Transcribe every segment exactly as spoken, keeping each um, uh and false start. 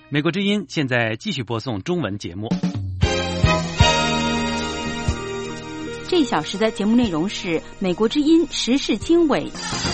美国之音现在继续播送中文节目。 这一小时的节目内容是美国之音时事经纬。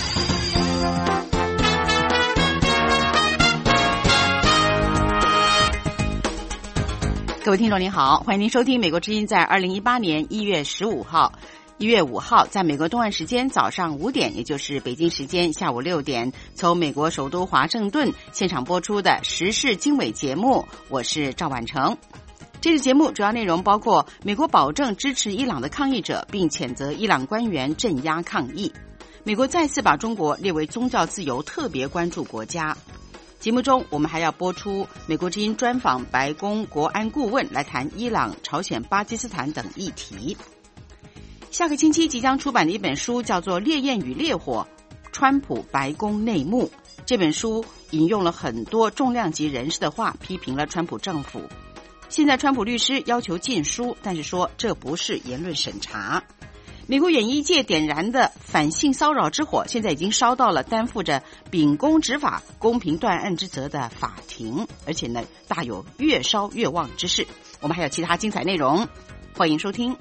各位听众您好，欢迎您收听美国之音在二零一八年一月十五号一月五号在美国东岸时间早上五点，也就是北京时间下午六点，从美国首都华盛顿现场播出的时事经纬节目，我是赵婉成。这次节目主要内容包括美国保证支持伊朗的抗议者，并谴责伊朗官员镇压抗议；美国再次把中国列为宗教自由特别关注国家。节目中我们还要播出美国之音专访白宫国安顾问，来谈伊朗、朝鲜、巴基斯坦等议题。下个星期即将出版的一本书叫做《烈焰与烈火：川普白宫内幕》。这本书引用了很多重量级人士的话，批评了川普政府。现在川普律师要求禁书，但是说这不是言论审查。美国演艺界点燃的反性骚扰之火，现在已经烧到了担负着秉公执法、公平断案之责的法庭，而且呢，大有越烧越旺之势。我们还有其他精彩内容，欢迎收听。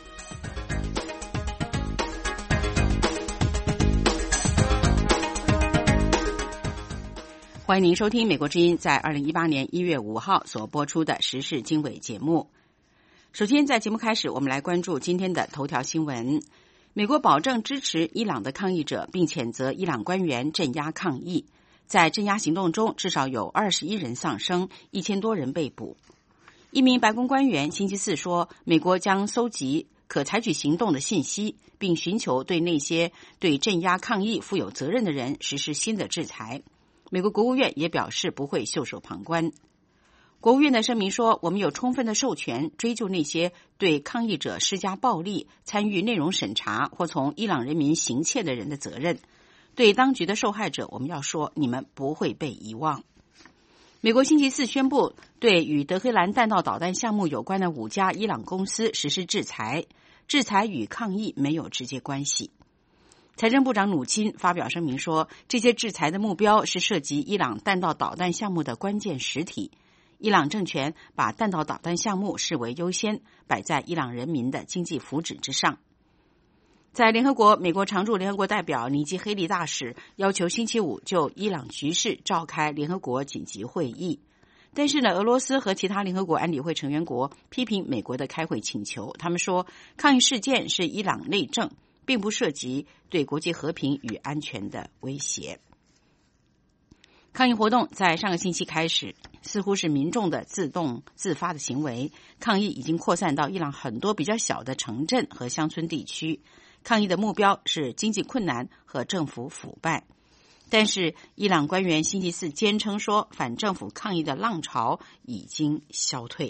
欢迎您收听美国之音在二零一八年一月五号所播出的时事经纬节目。首先，在节目开始，我们来关注今天的头条新闻。美国保证支持伊朗的抗议者，并谴责伊朗官员镇压抗议。在镇压行动中，至少有二十一人丧生，一千多人被捕。一名白宫官员星期四说，美国将搜集可采取行动的信息，并寻求对那些对镇压抗议负有责任的人实施新的制裁。美国国务院也表示不会袖手旁观。国务院的声明说，我们有充分的授权追究那些对抗议者施加暴力、参与内容审查或从伊朗人民行窃的人的责任。对当局的受害者，我们要说，你们不会被遗忘。美国星期四宣布对与德黑兰弹道导弹项目有关的五家伊朗公司实施制裁，制裁与抗议没有直接关系。财政部长努钦发表声明说，这些制裁的目标是涉及伊朗弹道导弹项目的关键实体。伊朗政权把弹道导弹项目视为优先，摆在伊朗人民的经济福祉之上。在联合国，美国常驻联合国代表尼基·黑利大使要求星期五就伊朗局势召开联合国紧急会议，但是呢，俄罗斯和其他联合国安理会成员国批评美国的开会请求。他们说，抗议事件是伊朗内政，并不涉及对国际和平与安全的威胁。抗议活动在上个星期开始，似乎是民众的自动自发的行为。抗议已经扩散到伊朗很多比较小的城镇和乡村地区。抗议的目标是经济困难和政府腐败。但是伊朗官员星期四坚称说，反政府抗议的浪潮已经消退。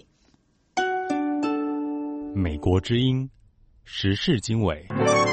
美国之音时事经纬。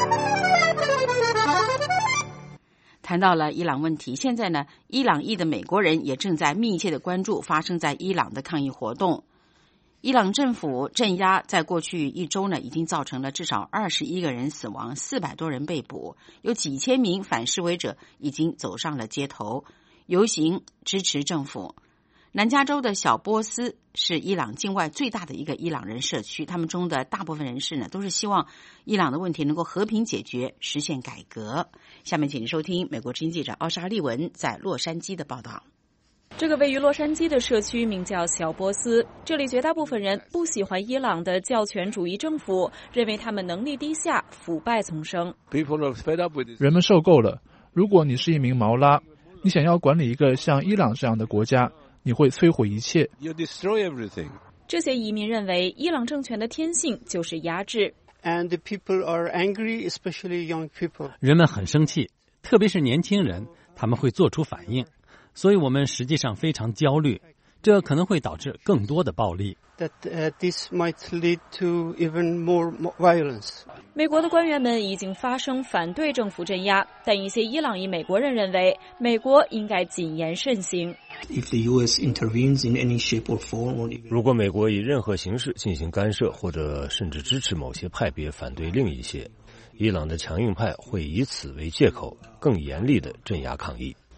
谈到了伊朗问题，现在呢，伊朗裔的美国人也正在密切的关注发生在伊朗的抗议活动。伊朗政府镇压在过去一周呢，已经造成了至少二十一个人死亡，四百多人被捕，有几千名反示威者已经走上了街头游行支持政府。南加州的小波斯是伊朗境外最大的一个伊朗人社区，他们中的大部分人士呢，都是希望伊朗的问题能够和平解决，实现改革。下面请您收听美国之音记者奥莎利文在洛杉矶的报道。 这个位于洛杉矶的社区名叫小波斯，这里绝大部分人不喜欢伊朗的教权主义政府，认为他们能力低下，腐败丛生。 人们受够了。如果你是一名毛拉，你想要管理一个像伊朗这样的国家，你会摧毁一切。 这些移民认为，伊朗政权的天性就是压制。 And the people are angry, especially young people. 人们很生气，特别是年轻人，他们会做出反应。所以我们实际上非常焦虑，这可能会导致更多的暴力。 That, uh, this might lead to even more violence. 美国的官员们已经发声反对政府镇压，但一些伊朗裔美国人认为，美国应该谨言慎行。 If the U S intervenes in any shape or form, or even... 如果美国以任何形式进行干涉，或者甚至支持某些派别反对另一些，伊朗的强硬派会以此为借口，更严厉地镇压抗议。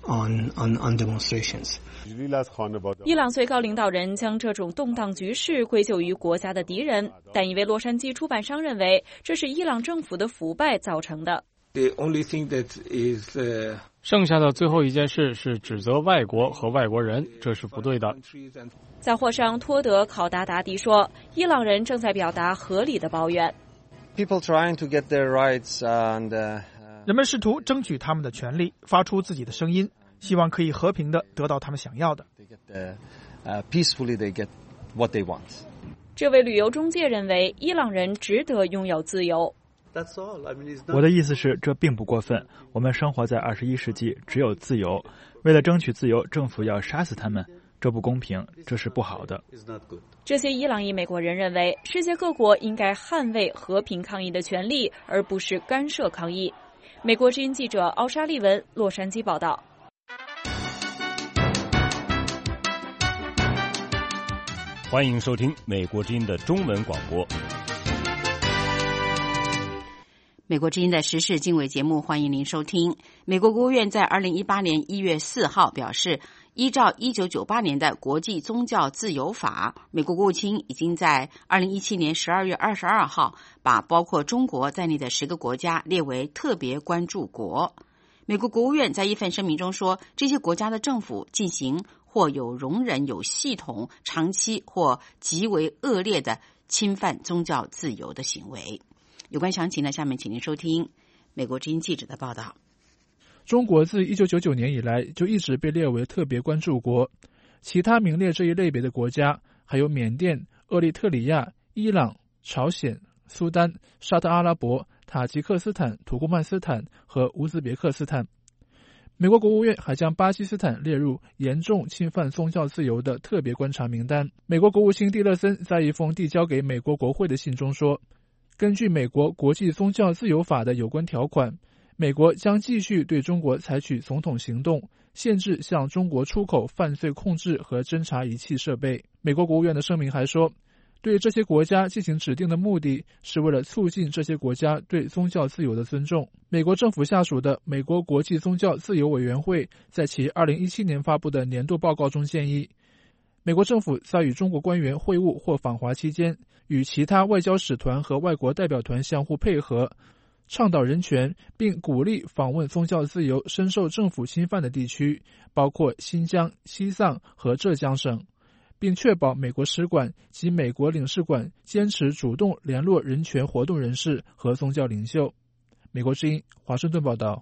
on, on, on demonstrations. 伊朗最高领导人将这种动荡局势归咎于国家的敌人，但一位洛杉矶出版商认为这是伊朗政府的腐败造成的。 The only thing that is, uh, 剩下的最后一件事是指责外国和外国人，这是不对的。 杂货商托德·考达达迪说，伊朗人正在表达合理的抱怨。 People trying to get their rights and, uh, 人们试图争取他们的权利，发出自己的声音，希望可以和平地得到他们想要的。 Uh, peacefully they get what they want. 这位旅游中介认为，伊朗人值得拥有自由。 我的意思是，这并不过分。我们生活在二十一世纪，只有自由。为了争取自由，政府要杀死他们，这不公平，这是不好的。 这些伊朗裔美国人认为，世界各国应该捍卫和平抗议的权利，而不是干涉抗议。美国之音记者奥沙利文，洛杉矶报道。 欢迎收听美国之音的中文广播。 美国之音的时事经纬节目，欢迎您收听。美国国务院在二零一八年一月四号表示，依照一九九八年的国际宗教自由法，美国国务卿已经在二零一七年十二月二十二号把包括中国在内的十个国家列为特别关注国。美国国务院在一份声明中说，这些国家的政府进行或有容忍有系统、长期或极为恶劣的侵犯宗教自由的行为。有关详情呢，下面请您收听美国之音记者的报道。 中国自一九九九年以来就一直被列为特别关注国，其他名列这一类别的国家还有缅甸、厄立特里亚、伊朗、朝鲜、苏丹、沙特阿拉伯、塔吉克斯坦、土库曼斯坦和乌兹别克斯坦。美国国务院还将巴基斯坦列入严重侵犯宗教自由的特别观察名单。美国国务卿蒂勒森在一封递交给美国国会的信中说，根据美国国际宗教自由法的有关条款，美国将继续对中国采取总统行动，限制向中国出口犯罪控制和侦查仪器设备。美国国务院的声明还说，对这些国家进行指定的目的是为了促进这些国家对宗教自由的尊重。美国政府下属的美国国际宗教自由委员会在其二零一七年发布的年度报告中建议，美国政府在与中国官员会晤或访华期间，与其他外交使团和外国代表团相互配合，倡导人权，并鼓励访问宗教自由深受政府侵犯的地区，包括新疆、西藏和浙江省，并确保美国使馆及美国领事馆坚持主动联络人权活动人士和宗教领袖。美国之音华盛顿报道。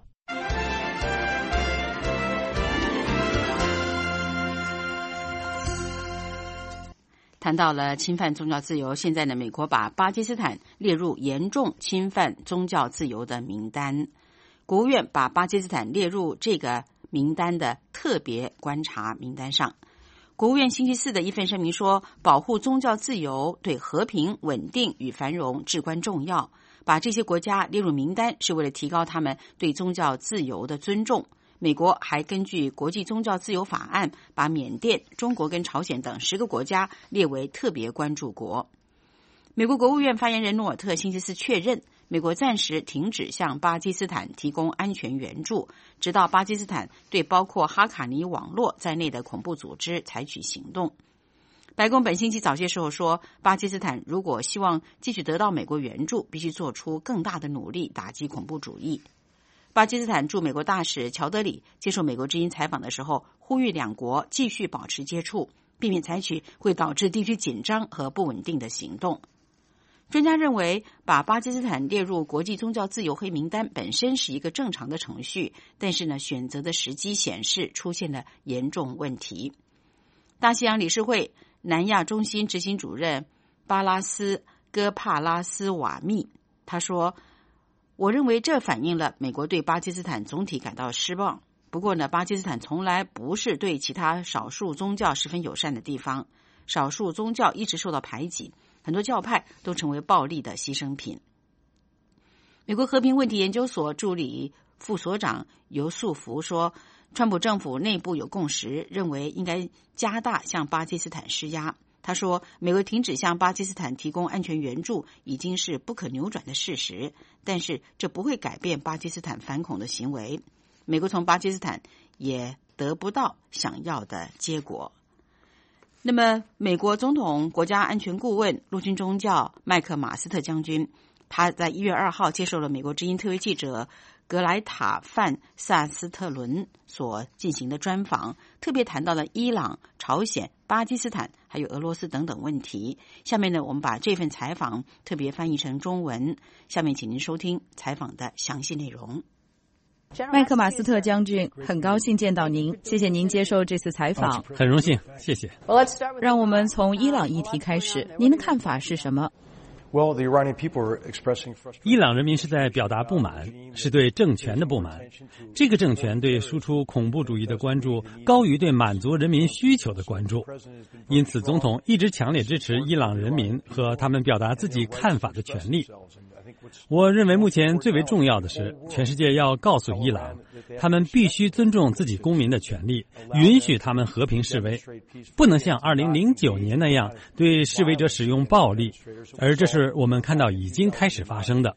谈到了侵犯宗教自由，现在呢，美国把巴基斯坦列入严重侵犯宗教自由的名单。国务院把巴基斯坦列入这个名单的特别观察名单上。国务院星期四的一份声明说，保护宗教自由对和平、稳定与繁荣至关重要。把这些国家列入名单是为了提高他们对宗教自由的尊重。美国还根据国际宗教自由法案，把缅甸、中国跟朝鲜等十个国家列为特别关注国。美国国务院发言人诺尔特星期四确认，美国暂时停止向巴基斯坦提供安全援助，直到巴基斯坦对包括哈卡尼网络在内的恐怖组织采取行动。白宫本星期早些时候说，巴基斯坦如果希望继续得到美国援助，必须做出更大的努力打击恐怖主义。巴基斯坦驻美国大使乔德里接受美国之音采访的时候，呼吁两国继续保持接触，避免采取会导致地区紧张和不稳定的行动。专家认为，把巴基斯坦列入国际宗教自由黑名单本身是一个正常的程序，但是呢，选择的时机显示出现了严重问题。大西洋理事会南亚中心执行主任巴拉斯·戈帕拉斯瓦密他说，我认为这反映了美国对巴基斯坦总体感到失望。不过呢，巴基斯坦从来不是对其他少数宗教十分友善的地方，少数宗教一直受到排挤，很多教派都成为暴力的牺牲品。美国和平问题研究所助理副所长尤素福说，川普政府内部有共识，认为应该加大向巴基斯坦施压。他说，美国停止向巴基斯坦提供安全援助已经是不可扭转的事实，但是这不会改变巴基斯坦反恐的行为。美国从巴基斯坦也得不到想要的结果。那么，美国总统国家安全顾问、陆军中将麦克马斯特将军，他在一月二号接受了美国之音特约记者格莱塔·范萨斯特伦所进行的专访，特别谈到了伊朗、朝鲜、巴基斯坦还有俄罗斯等等问题。下面呢，我们把这份采访特别翻译成中文，下面请您收听采访的详细内容。 麦克马斯特将军，很高兴见到您，谢谢您接受这次采访。 很荣幸，谢谢。 让我们从伊朗议题开始，您的看法是什么？ 伊朗人民是在表达不满，是对政权的不满。这个政权对输出恐怖主义的关注高于对满足人民需求的关注，因此总统一直强烈支持伊朗人民和他们表达自己看法的权利。我认为目前最为重要的是，全世界要告诉伊朗，他们必须尊重自己公民的权利，允许他们和平示威，不能像二零零九年那样对示威者使用暴力，而这是我们看到已经开始发生的。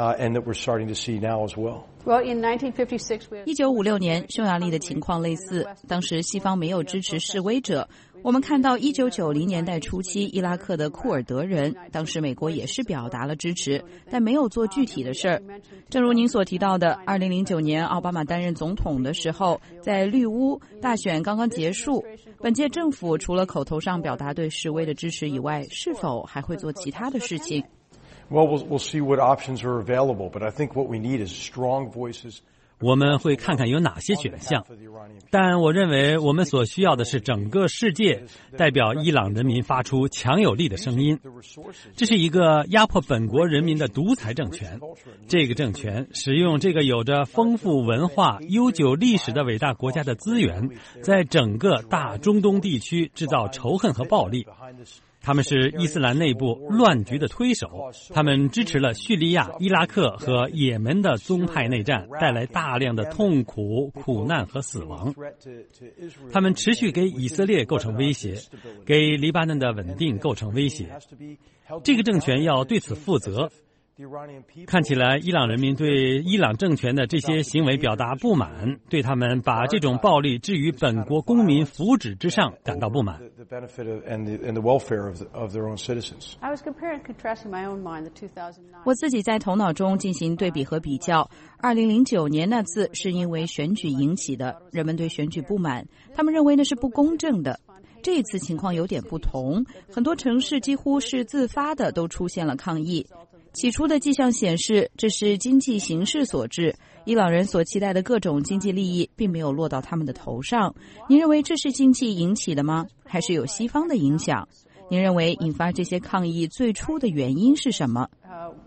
一九五六年匈牙利的情况类似，当时西方没有支持示威者。我们看到一九九零年代初期伊拉克的库尔德人，当时美国也是表达了支持，但没有做具体的事儿。正如您所提到的，二零零九年奥巴马担任总统的时候，在绿屋大选刚刚结束，本届政府除了口头上表达对示威的支持以外，是否还会做其他的事情 ？Well, we'll, we'll see what options are available, but I think what we need is strong voices. 我们会看看有哪些选项，但我认为我们所需要的是整个世界代表伊朗人民发出强有力的声音。这是一个压迫本国人民的独裁政权，这个政权使用这个有着丰富文化、悠久历史的伟大国家的资源，在整个大中东地区制造仇恨和暴力。他们是伊斯兰内部乱局的推手，他们支持了叙利亚、伊拉克和也门的宗派内战，带来大量的痛苦、苦难和死亡。他们持续给以色列构成威胁，给黎巴嫩的稳定构成威胁。这个政权要对此负责。看起来伊朗人民对伊朗政权的这些行为表达不满，对他们把这种暴力置于本国公民福祉之上感到不满。 我自己在头脑中进行对比和比较，二零零九年那次是因为选举引起的，人们对选举不满，他们认为那是不公正的。这一次情况有点不同，很多城市几乎是自发的都出现了抗议。起初的迹象显示，这是经济形势所致，伊朗人所期待的各种经济利益并没有落到他们的头上。您认为这是经济引起的吗？还是有西方的影响？您认为引发这些抗议最初的原因是什么？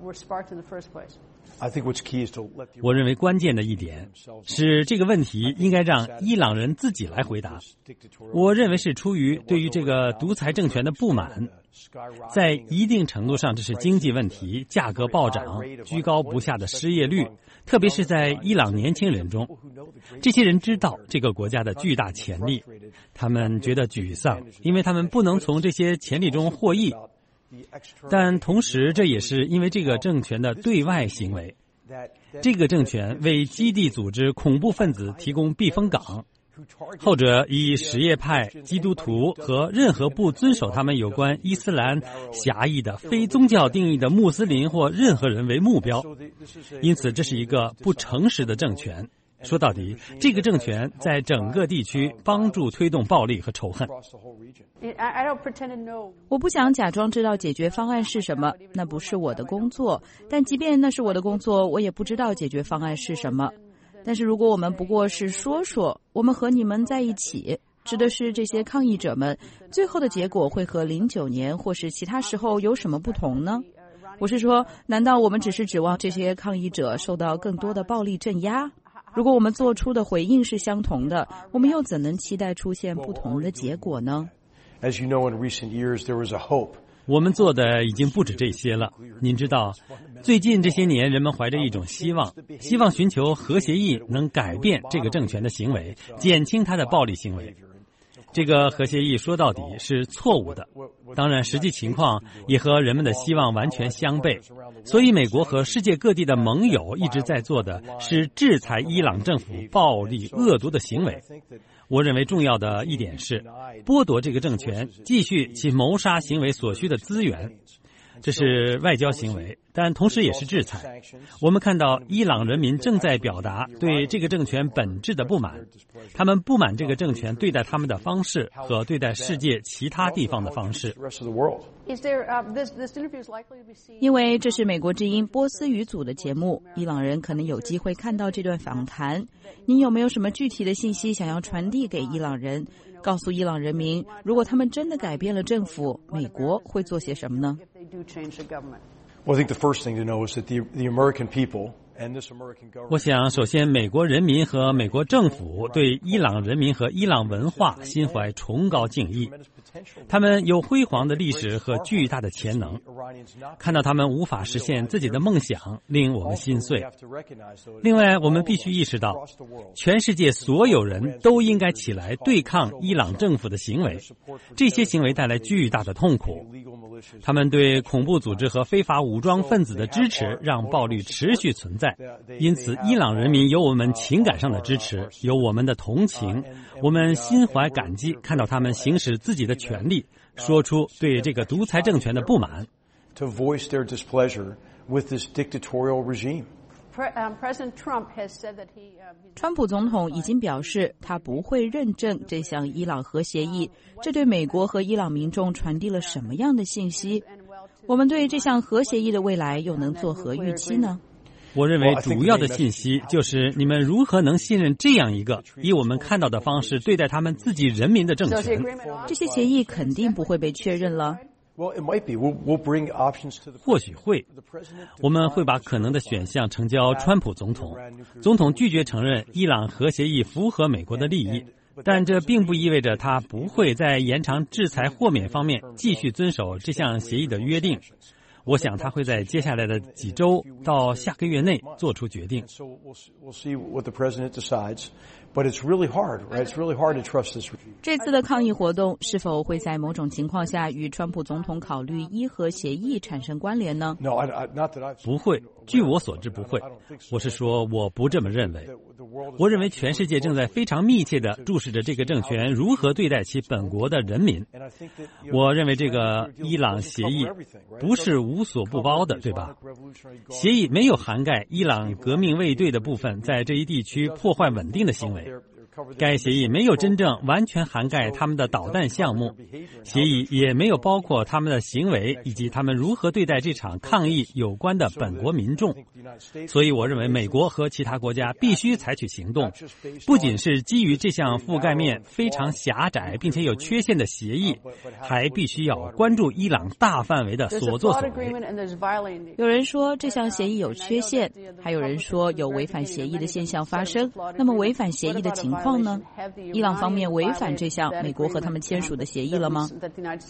我认为关键的一点是，这个问题应该让伊朗人自己来回答。我认为是出于对于这个独裁政权的不满，在一定程度上这是经济问题，价格暴涨，居高不下的失业率，特别是在伊朗年轻人中。这些人知道这个国家的巨大潜力，他们觉得沮丧，因为他们不能从这些潜力中获益。但同时这也是因为这个政权的对外行为，这个政权为基地组织恐怖分子提供避风港，后者以什叶派、基督徒和任何不遵守他们有关伊斯兰狭义的非宗教定义的穆斯林或任何人为目标，因此这是一个不诚实的政权。说到底，这个政权在整个地区帮助推动暴力和仇恨。 我不想假装知道解决方案是什么，那不是我的工作。但即便那是我的工作，我也不知道解决方案是什么。但是如果我们不过是说说，我们和你们在一起，指的是这些抗议者们，最后的结果会和零九年或是其他时候有什么不同呢？我是说，难道我们只是指望这些抗议者受到更多的暴力镇压？如果我们做出的回应是相同的，我们又怎能期待出现不同的结果呢？ 我们做的已经不止这些了。您知道，最近这些年人们怀着一种希望，希望寻求核协议能改变这个政权的行为，减轻他的暴力行为。这个核协议说到底是错误的，当然实际情况也和人们的希望完全相悖。 所以美国和世界各地的盟友一直在做的是制裁伊朗政府暴力恶毒的行为。我认为重要的一点是剥夺这个政权继续其谋杀行为所需的资源，这是外交行为，但同时也是制裁。我们看到伊朗人民正在表达对这个政权本质的不满，他们不满这个政权对待他们的方式和对待世界其他地方的方式。 因为这是美国之音波斯语组的节目，伊朗人可能有机会看到这段访谈。您有没有什么具体的信息想要传递给伊朗人，告诉伊朗人民，如果他们真的改变了政府，美国会做些什么呢？ Well, I think the first thing to know is that the, the American people and this American government... 我想，首先，美国人民和美国政府对伊朗人民和伊朗文化心怀崇高敬意。他们有辉煌的历史和巨大的潜能，看到他们无法实现自己的梦想，令我们心碎。另外，我们必须意识到，全世界所有人都应该起来对抗伊朗政府的行为，这些行为带来巨大的痛苦。他们对恐怖组织和非法武装分子的支持让暴力持续存在，因此伊朗人民有我们情感上的支持，有我们的同情，我们心怀感激，看到他们行使自己的权利，说出对这个独裁政权的不满。 To voice their displeasure with this dictatorial regime. 川普总统已经表示，他不会认证这项伊朗核协议，这对美国和伊朗民众传递了什么样的信息？我们对这项核协议的未来又能作何预期呢？ 我认为主要的信息就是你们如何能信任这样一个以我们看到的方式对待他们自己人民的政权。 这些协议肯定不会被确认了。 或许会，我们会把可能的选项呈交川普总统。总统拒绝承认伊朗核协议符合美国的利益，但这并不意味着他不会在延长制裁豁免方面继续遵守这项协议的约定。我想他会在接下来的几周到下个月内做出决定。 这次的抗议活动是否会在某种情况下与川普总统考虑伊核协议产生关联呢？ 不会，据我所知不会。我是说，我不这么认为。我认为全世界正在非常密切地注视着这个政权如何对待其本国的人民。我认为这个伊朗协议不是无所不包的，对吧？协议没有涵盖伊朗革命卫队的部分在这一地区破坏稳定的行为。该协议没有真正完全涵盖他们的导弹项目，协议也没有包括他们的行为以及他们如何对待这场抗议有关的本国民众。所以我认为美国和其他国家必须采取行动，不仅是基于这项覆盖面非常狭窄并且有缺陷的协议，还必须要关注伊朗大范围的所作所为。 有人说这项协议有缺陷，还有人说有违反协议的现象发生。那么违反协议的情况呢？伊朗方面违反这项美国和他们签署的协议了吗？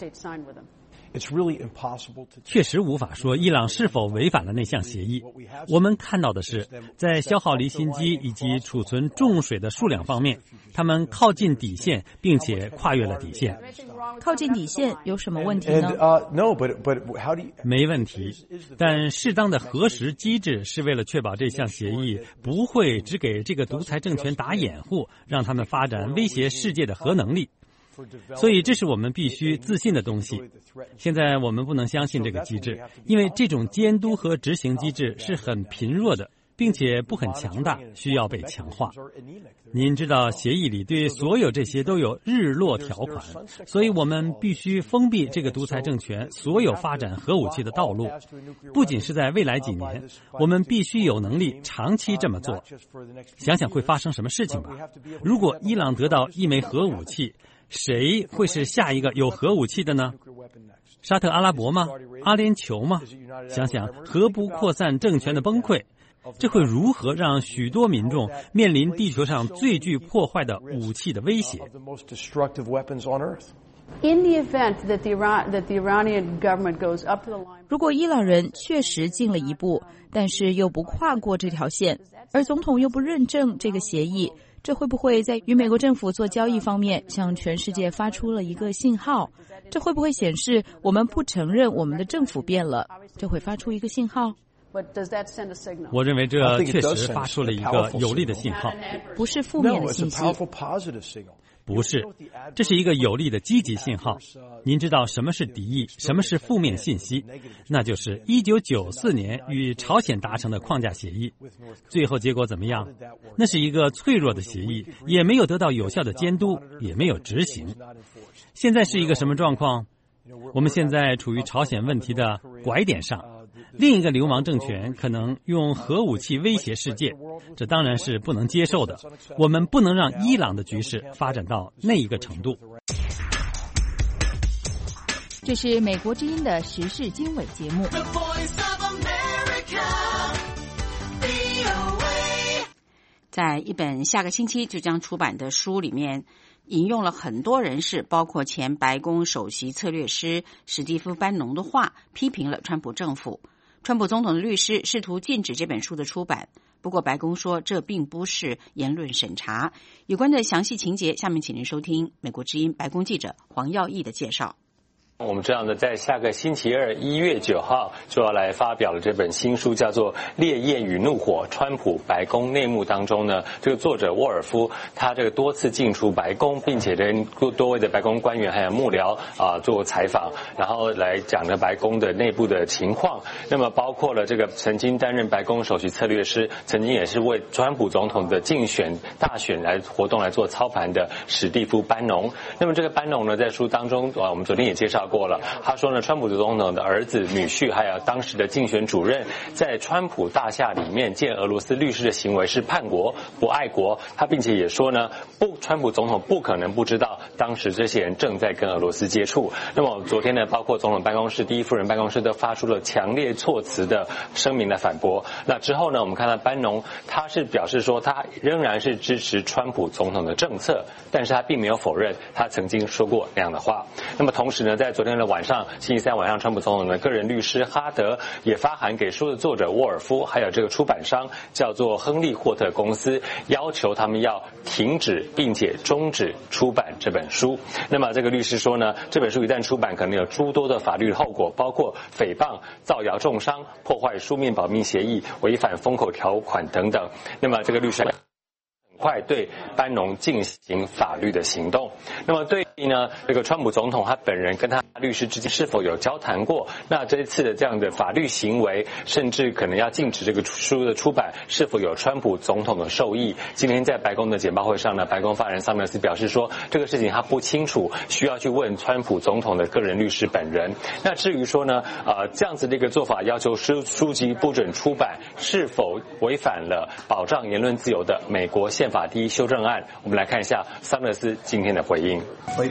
确实无法说伊朗是否违反了那项协议。我们看到的是，在消耗离心机以及储存重水的数量方面，他们靠近底线，并且跨越了底线。 靠近底线有什么问题呢？ 没问题，但适当的核实机制是为了确保这项协议不会只给这个独裁政权打掩护，让他们发展威胁世界的核能力。所以这是我们必须自信的东西。现在我们不能相信这个机制，因为这种监督和执行机制是很贫弱的，并且不很强大，需要被强化。您知道协议里对所有这些都有日落条款，所以我们必须封闭这个独裁政权所有发展核武器的道路。不仅是在未来几年，我们必须有能力长期这么做。想想会发生什么事情吧。如果伊朗得到一枚核武器，谁会是下一个有核武器的呢？沙特阿拉伯吗？阿联酋吗？想想核不扩散政权的崩溃，这会如何让许多民众面临地球上最具破坏的武器的威胁？ 如果伊朗人确实进了一步，但是又不跨过这条线，而总统又不认证这个协议，这会不会在与美国政府做交易方面向全世界发出了一个信号？这会不会显示我们不承认我们的政府变了？这会发出一个信号？ 我认为这确实发出了一个有力的信号， 不是负面的信息。 不是，这是一个有力的积极信号。您知道什么是敌意，什么是负面信息？那就是一九九四年与朝鲜达成的框架协议，最后结果怎么样？那是一个脆弱的协议，也没有得到有效的监督，也没有执行。现在是一个什么状况？我们现在处于朝鲜问题的拐点上，另一个流氓政权可能用核武器威胁世界，这当然是不能接受的。我们不能让伊朗的局势发展到那一个程度。 这是美国之音的时事经纬节目。 在一本下个星期就将出版的书里面，引用了很多人士，包括前白宫首席策略师史蒂夫·班农的话，批评了川普政府。川普总统的律师试图禁止这本书的出版，不过白宫说这并不是言论审查。有关的详细情节，下面请您收听美国之音白宫记者黄耀义的介绍。 我们知道呢，在下个星期二一月九号就要来发表了这本新书，叫做《烈焰与怒火：川普白宫内幕》当中呢，这个作者沃尔夫他这个多次进出白宫，并且跟多位的白宫官员还有幕僚啊、呃、做采访，然后来讲呢白宫的内部的情况。那么包括了这个曾经担任白宫首席策略师，曾经也是为川普总统的竞选大选来活动来做操盘的史蒂夫·班农。那么这个班农呢，在书当中啊，我们昨天也介绍过了，他说呢，川普总统的儿子、女婿还有当时的竞选主任，在川普大厦里面见俄罗斯律师的行为是叛国、不爱国。他并且也说呢，不，川普总统不可能不知道当时这些人正在跟俄罗斯接触。那么昨天呢，包括总统办公室、第一夫人办公室都发出了强烈措辞的声明来反驳。那之后呢，我们看到班农他是表示说，他仍然是支持川普总统的政策，但是他并没有否认他曾经说过那样的话。那么同时呢，在昨天的晚上，星期三晚上，川普总统的个人律师哈德也发函给书的作者沃尔夫，还有这个出版商叫做亨利霍特公司，要求他们要停止并且终止出版这本书。那么这个律师说呢，这本书一旦出版，可能有诸多的法律后果，包括诽谤、造谣重伤、破坏书面保密协议、违反封口条款等等。那么这个律师快对班农进行法律的行动。那么对于呢，这个川普总统他本人跟他律师之间是否有交谈过？那这一次的这样的法律行为，甚至可能要禁止这个书的出版，是否有川普总统的授意？今天在白宫的简报会上呢，白宫发言人桑德斯表示说，这个事情他不清楚，需要去问川普总统的个人律师本人。那至于说呢，呃，这样子的一个做法，要求书书籍不准出版，是否违反了保障言论自由的美国宪法第一修正案？我们来看一下桑德斯今天的回应。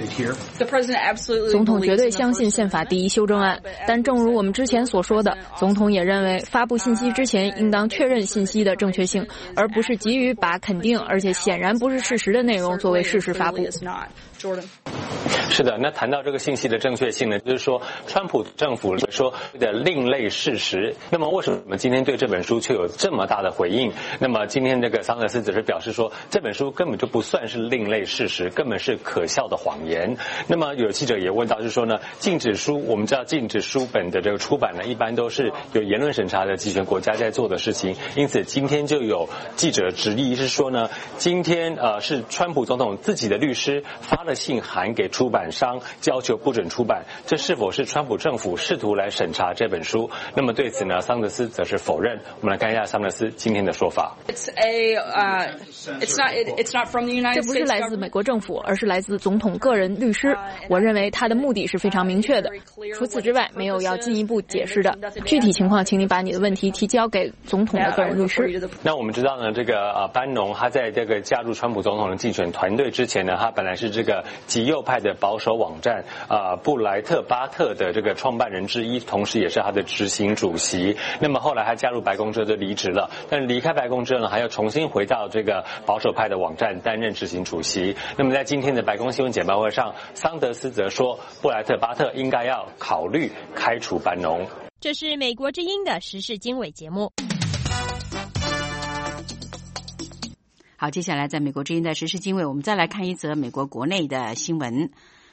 总统绝对相信宪法第一修正案，但正如我们之前所说的，总统也认为发布信息之前应当确认信息的正确性，而不是急于把肯定而且显然不是事实的内容作为事实发布。 是的，那谈到这个信息的正确性呢，就是说川普政府说的另类事实。那么为什么今天对这本书却有这么大的回应？那么今天这个桑德斯只是表示说，这本书根本就不算是另类事实，根本是可笑的谎言。那么有记者也问到，就是说呢，禁止书，我们知道禁止书本的这个出版呢，一般都是有言论审查的集权国家在做的事情。因此今天就有记者质疑是说呢，今天呃是川普总统自己的律师发了信函给出版商，要求不准出版，这是否是川普政府试图来审查这本书？那么对此呢，桑德斯则是否认。我们来看一下桑德斯今天的说法。 It's a, uh, it's not, it's not from the United States. 这不是来自美国政府，而是来自总统个人律师。我认为他的目的是非常明确的，除此之外没有要进一步解释的。具体情况，请你把你的问题提交给总统的个人律师。 那我们知道呢，这个呃班农他在这个加入川普总统的竞选团队之前呢，他本来是这个极右派的保守网站啊、呃、布莱特巴特的这个创办人之一，同时也是他的执行主席。那么后来他加入白宫之后就离职了，但是离开白宫之后呢，还要重新回到这个保守派的网站担任执行主席。那么在今天的白宫新闻简报会上，桑德斯则说，布莱特巴特应该要考虑开除班农。 这是美国之音的时事经纬节目。 好，接下来在美国之音的时事经纬，我们再来看一则美国国内的新闻。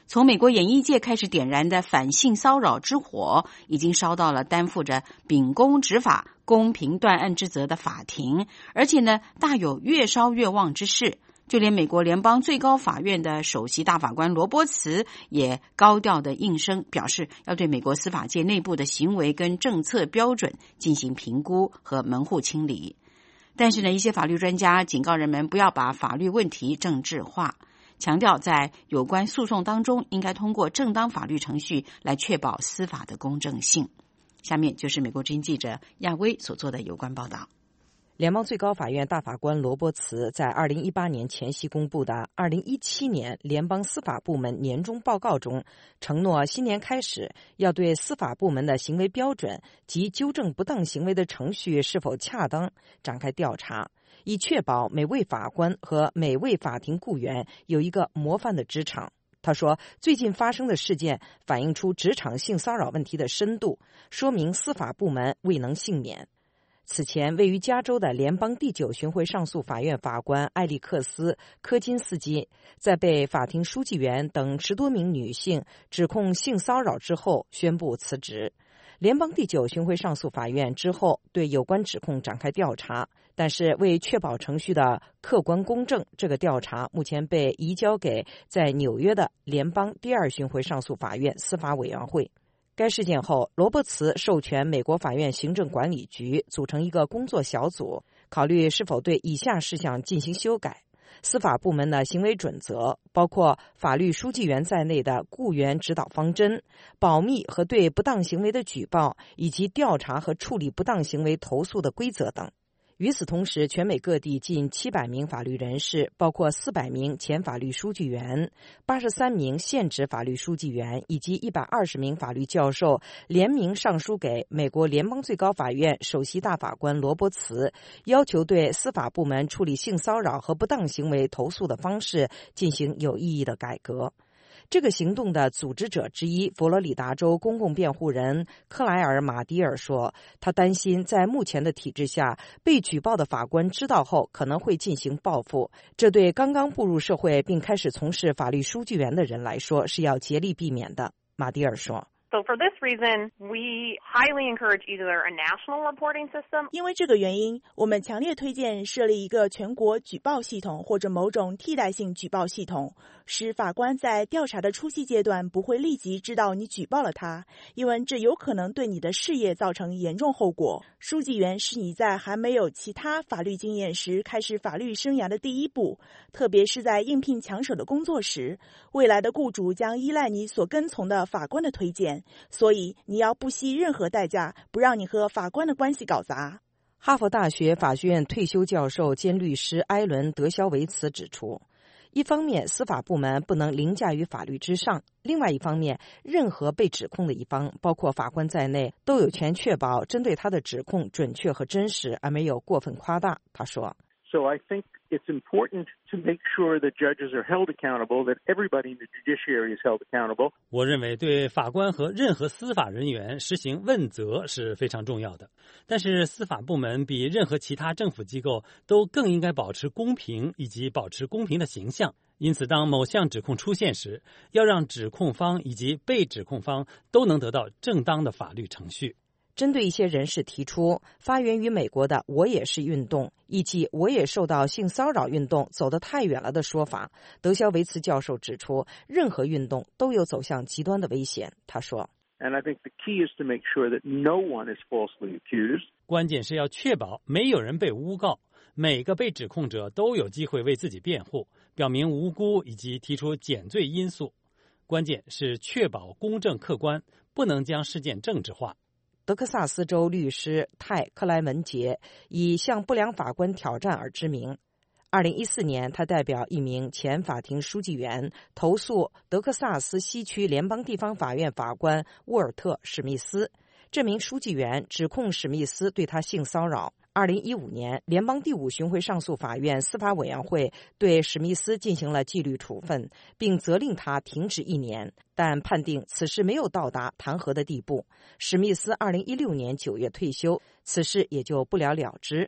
从美国演艺界开始点燃的反性骚扰之火，已经烧到了担负着秉公执法、公平断案之责的法庭，而且呢，大有越烧越旺之势。就连美国联邦最高法院的首席大法官罗伯茨也高调的应声，表示要对美国司法界内部的行为跟政策标准进行评估和门户清理。但是呢，一些法律专家警告人们不要把法律问题政治化，强调在有关诉讼当中应该通过正当法律程序来确保司法的公正性。下面就是美国之音记者亚威所做的有关报道。 联邦最高法院大法官罗伯茨在二零一八年前夕公布的二零一七年联邦司法部门年终报告中，承诺新年开始要对司法部门的行为标准及纠正不当行为的程序是否恰当展开调查，以确保每位法官和每位法庭雇员有一个模范的职场。他说，最近发生的事件反映出职场性骚扰问题的深度，说明司法部门未能幸免。此前，位于加州的联邦第九巡回上诉法院法官艾利克斯·科金斯基，在被法庭书记员等十多名女性指控性骚扰之后宣布辞职。联邦第九巡回上诉法院之后对有关指控展开调查，但是为确保程序的客观公正，这个调查目前被移交给在纽约的联邦第二巡回上诉法院司法委员会。该事件后，罗伯茨授权美国法院行政管理局组成一个工作小组，考虑是否对以下事项进行修改：司法部门的行为准则，包括法律书记员在内的雇员指导方针、保密和对不当行为的举报，以及调查和处理不当行为投诉的规则等。与此同时，全美各地近七百名法律人士，包括四百名前法律书记员、八十三名现职法律书记员以及一百二十名法律教授，联名上书给美国联邦最高法院首席大法官罗伯茨，要求对司法部门处理性骚扰和不当行为投诉的方式进行有意义的改革。这个行动的组织者之一，佛罗里达州公共辩护人克莱尔·马迪尔说，他担心在目前的体制下，被举报的法官知道后可能会进行报复，这对刚刚步入社会并开始从事法律书记员的人来说是要竭力避免的。马迪尔说。 So for this reason, we highly encourage either a national reporting system. 因为这个原因，我们强烈推荐设立一个全国举报系统或者某种替代性举报系统，使法官在调查的初期阶段不会立即知道你举报了他，因为这有可能对你的事业造成严重后果。书记员是你在还没有其他法律经验时开始法律生涯的第一步，特别是在应聘抢手的工作时，未来的雇主将依赖你所跟从的法官的推荐。所以你要不惜任何代价，不让你和法官的关系搞砸。 哈佛大学法学院退休教授兼律师埃伦·德肖维茨指出，一方面司法部门不能凌驾于法律之上，另外一方面任何被指控的一方，包括法官在内，都有权确保针对他的指控准确和真实，而没有过分夸大。他说， So I think it's important to make sure that judges are held accountable, that everybody in the judiciary is held accountable. 我认为对法官和任何司法人员实行问责是非常重要的，但是司法部门比任何其他政府机构都更应该保持公平以及保持公平的形象。因此，当某项指控出现时，要让指控方以及被指控方都能得到正当的法律程序。 针对一些人士提出发源于美国的我也是运动以及我也受到性骚扰运动走得太远了的说法，德肖维茨教授指出，任何运动都有走向极端的危险。他说， And I think the key is to make sure that no one is falsely accused. 关键是要确保没有人被诬告，每个被指控者都有机会为自己辩护，表明无辜以及提出减罪因素。关键是确保公正客观，不能将事件政治化。 德克萨斯州律师泰·克莱文杰以向不良法官挑战而知名。二零一四年，他代表一名前法庭书记员投诉德克萨斯西区联邦地方法院法官沃尔特·史密斯。这名书记员指控史密斯对他性骚扰。二零一五年，联邦第五巡回上诉法院司法委员会对史密斯进行了纪律处分，并责令他停职一年，但判定此事没有到达弹劾的地步。史密斯二零一六年九月退休，此事也就不了了之。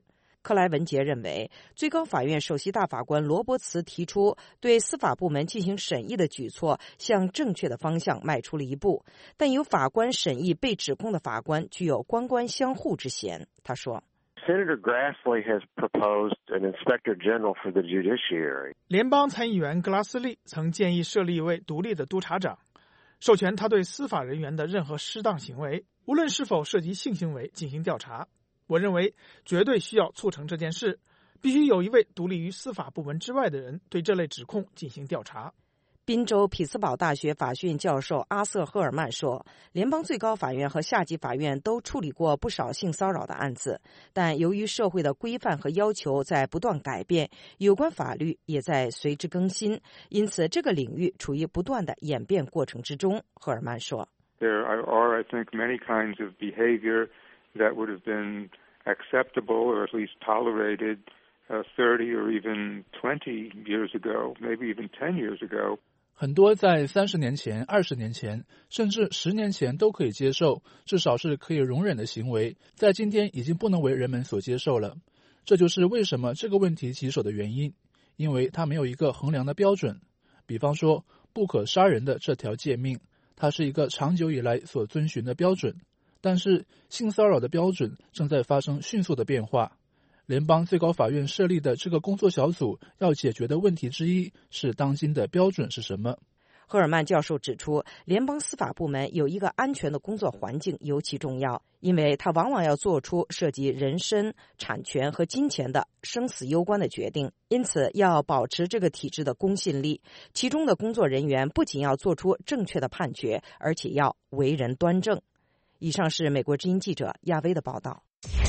克莱文杰认为，最高法院首席大法官罗伯茨提出对司法部门进行审议的举措向正确的方向迈出了一步，但由法官审议被指控的法官具有官官相护之嫌。他说 Senator Grassley has proposed an Inspector General for the Judiciary. 联邦参议员格拉斯利曾建议设立一位独立的督察长，授权他对司法人员的任何失当行为，无论是否涉及性行为进行调查。我认为绝对需要促成这件事，必须有一位独立于司法部门之外的人对这类指控进行调查。 宾州匹兹堡大学法训教授阿瑟·赫尔曼说，联邦最高法院和下级法院都处理过不少性骚扰的案子，但由于社会的规范和要求在不断改变，有关法律也在随之更新，因此这个领域处于不断的演变过程之中。赫尔曼说 There are, I think, many kinds of behavior that would have been acceptable or at least tolerated uh, thirty or even twenty years ago, maybe even ten years ago. 很多在三十年前、二十年前，甚至十年前都可以接受，至少是可以容忍的行为，在今天已经不能为人们所接受了。这就是为什么这个问题棘手的原因，因为它没有一个衡量的标准。比方说，不可杀人的这条诫命，它是一个长久以来所遵循的标准。但是性骚扰的标准正在发生迅速的变化。联邦最高法院设立的这个工作小组要解决的问题之一是当今的标准是什么。 赫尔曼教授指出，联邦司法部门有一个安全的工作环境尤其重要，因为它往往要做出涉及人身、产权和金钱的生死攸关的决定，因此要保持这个体制的公信力。其中的工作人员不仅要做出正确的判决，而且要为人端正。以上是美国之音记者亚薇的报道。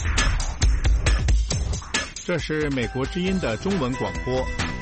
这是美国之音的中文广播。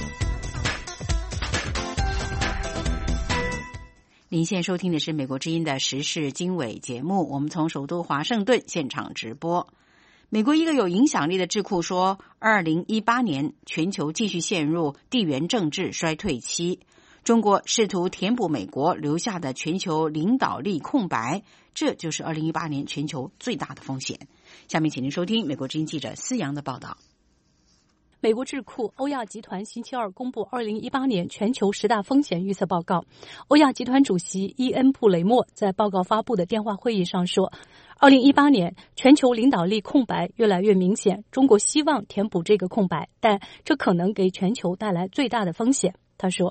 您现在收听的是美国之音的时事经纬节目，我们从首都华盛顿现场直播。美国一个有影响力的智库说，二零一八年全球继续陷入地缘政治衰退期。中国试图填补美国留下的全球领导力空白，这就是二零一八年全球最大的风险。下面请您收听美国之音记者思阳的报道。 美国智库欧亚集团星期二公布二零一八年全球十大风险预测报告。欧亚集团主席伊恩·布雷默在报告发布的电话会议上说，二零一八年全球领导力空白越来越明显，中国希望填补这个空白，但这可能给全球带来最大的风险。他说，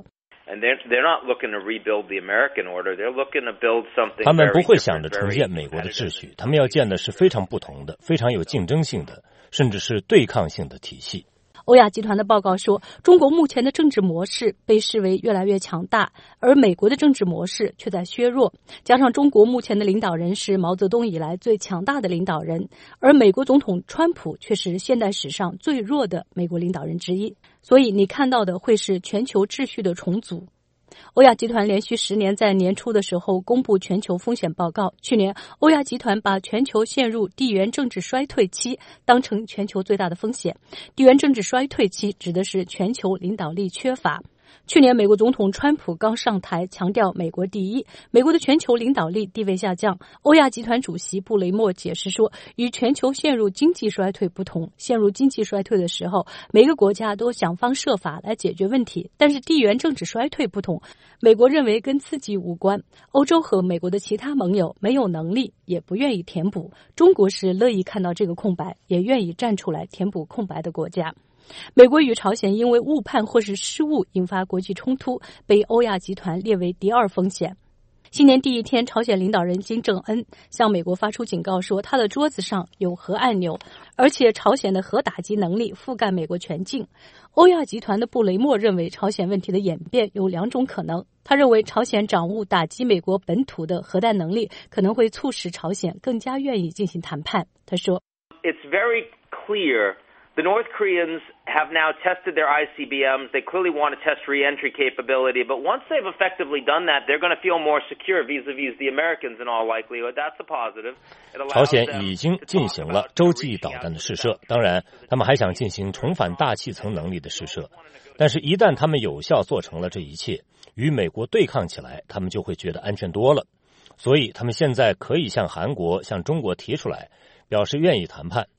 他们不会想着重建美国的秩序，他们要建的是非常不同的、非常有竞争性的，甚至是对抗性的体系。 欧亚集团的报告说，中国目前的政治模式被视为越来越强大，而美国的政治模式却在削弱。加上中国目前的领导人是毛泽东以来最强大的领导人，而美国总统川普却是现代史上最弱的美国领导人之一。所以你看到的会是全球秩序的重组。欧亚集团连续十年在年初的时候公布全球风险报告。去年，欧亚集团把全球陷入地缘政治衰退期当成全球最大的风险。地缘政治衰退期指的是全球领导力缺乏。去年美国总统川普刚上台，强调美国第一，美国的全球领导力地位下降。欧亚集团主席布雷默解释说，与全球陷入经济衰退不同，陷入经济衰退的时候，每个国家都想方设法来解决问题，但是地缘政治衰退不同，美国认为跟刺激无关。欧洲和美国的其他盟友没有能力，也不愿意填补。中国是乐意看到这个空白，也愿意站出来填补空白的国家。美国与朝鲜因为误判或是失误引发国际冲突，被欧亚集团列为第二风险。新年第一天，朝鲜领导人金正恩向美国发出警告说，他的桌子上有核按钮，而且朝鲜的核打击能力覆盖美国全境。欧亚集团的布雷默认为，朝鲜问题的演变有两种可能。他认为，朝鲜掌握打击美国本土的核弹能力，可能会促使朝鲜更加愿意进行谈判。他说 It's very clear.The North Koreans have now tested their I C B Ms. They clearly want to test re-entry capability, but once they've effectively done that, they're going to feel more secure vis-a-vis the Americans in all likelihood. That's a positive. 朝鲜已经进行了洲际导弹的试射，当然，他们还想进行重返大气层能力的试射。但是，一旦他们有效做成了这一切，与美国对抗起来，他们就会觉得安全多了。所以，他们现在可以向韩国、向中国提出来，表示愿意谈判。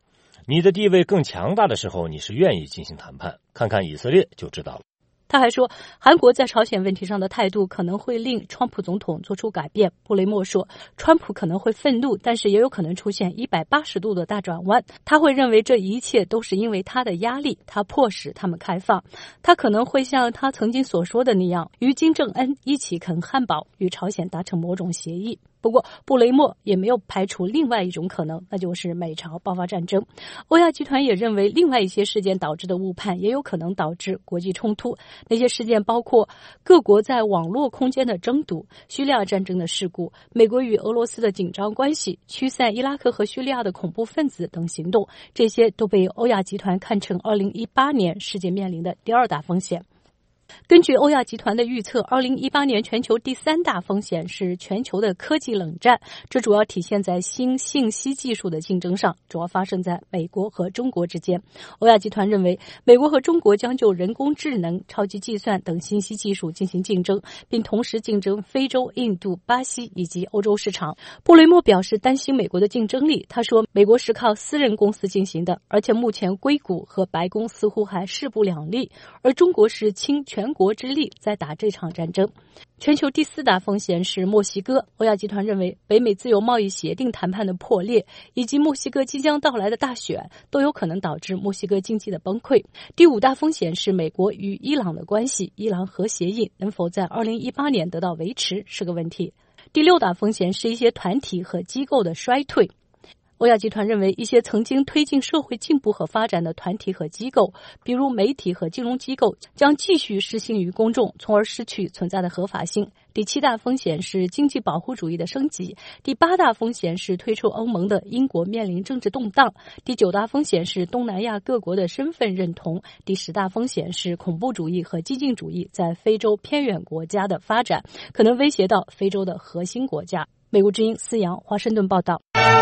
你的地位更强大的时候，你是愿意进行谈判。看看以色列就知道了。 他还说，韩国在朝鲜问题上的态度可能会令川普总统做出改变。布雷默说，川普可能会愤怒，但是也有可能出现一百八十度的大转弯。他会认为这一切都是因为他的压力，他迫使他们开放。他可能会像他曾经所说的那样，与金正恩一起啃汉堡，与朝鲜达成某种协议。不过，布雷默也没有排除另外一种可能，那就是美朝爆发战争。欧亚集团也认为，另外一些事件导致的误判也有可能导致国际冲突。那些事件包括各国在网络空间的争夺、叙利亚战争的事故、美国与俄罗斯的紧张关系、驱散伊拉克和叙利亚的恐怖分子等行动，这些都被欧亚集团看成二零一八年世界面临的第二大风险。根据欧亚集团的预测，二零一八年全球第三大风险是全球的科技冷战，这主要体现在新信息技术的竞争上，主要发生在美国和中国之间。欧亚集团认为，美国和中国将就人工智能、超级计算等信息技术进行竞争，并同时竞争非洲、印度、巴西以及欧洲市场。布雷默表示担心美国的竞争力，他说，美国是靠私人公司进行的，而且目前硅谷和白宫似乎还势不两立，而中国是倾全国之力在打这场战争。全球第四大风险是墨西哥。欧亚集团认为，北美自由贸易协定谈判的破裂以及墨西哥即将到来的大选都有可能导致墨西哥经济的崩溃。第五大风险是美国与伊朗的关系，伊朗核协议能否在二零一八年得到维持是个问题。第六大风险是一些团体和机构的衰退。欧亚集团认为，一些曾经推进社会进步和发展的团体和机构，比如媒体和金融机构，将继续失信于公众，从而失去存在的合法性。第七大风险是经济保护主义的升级。第八大风险是退出欧盟的英国面临政治动荡。第九大风险是东南亚各国的身份认同。第十大风险是恐怖主义和激进主义在非洲偏远国家的发展，可能威胁到非洲的核心国家。美国之音思阳，华盛顿报道。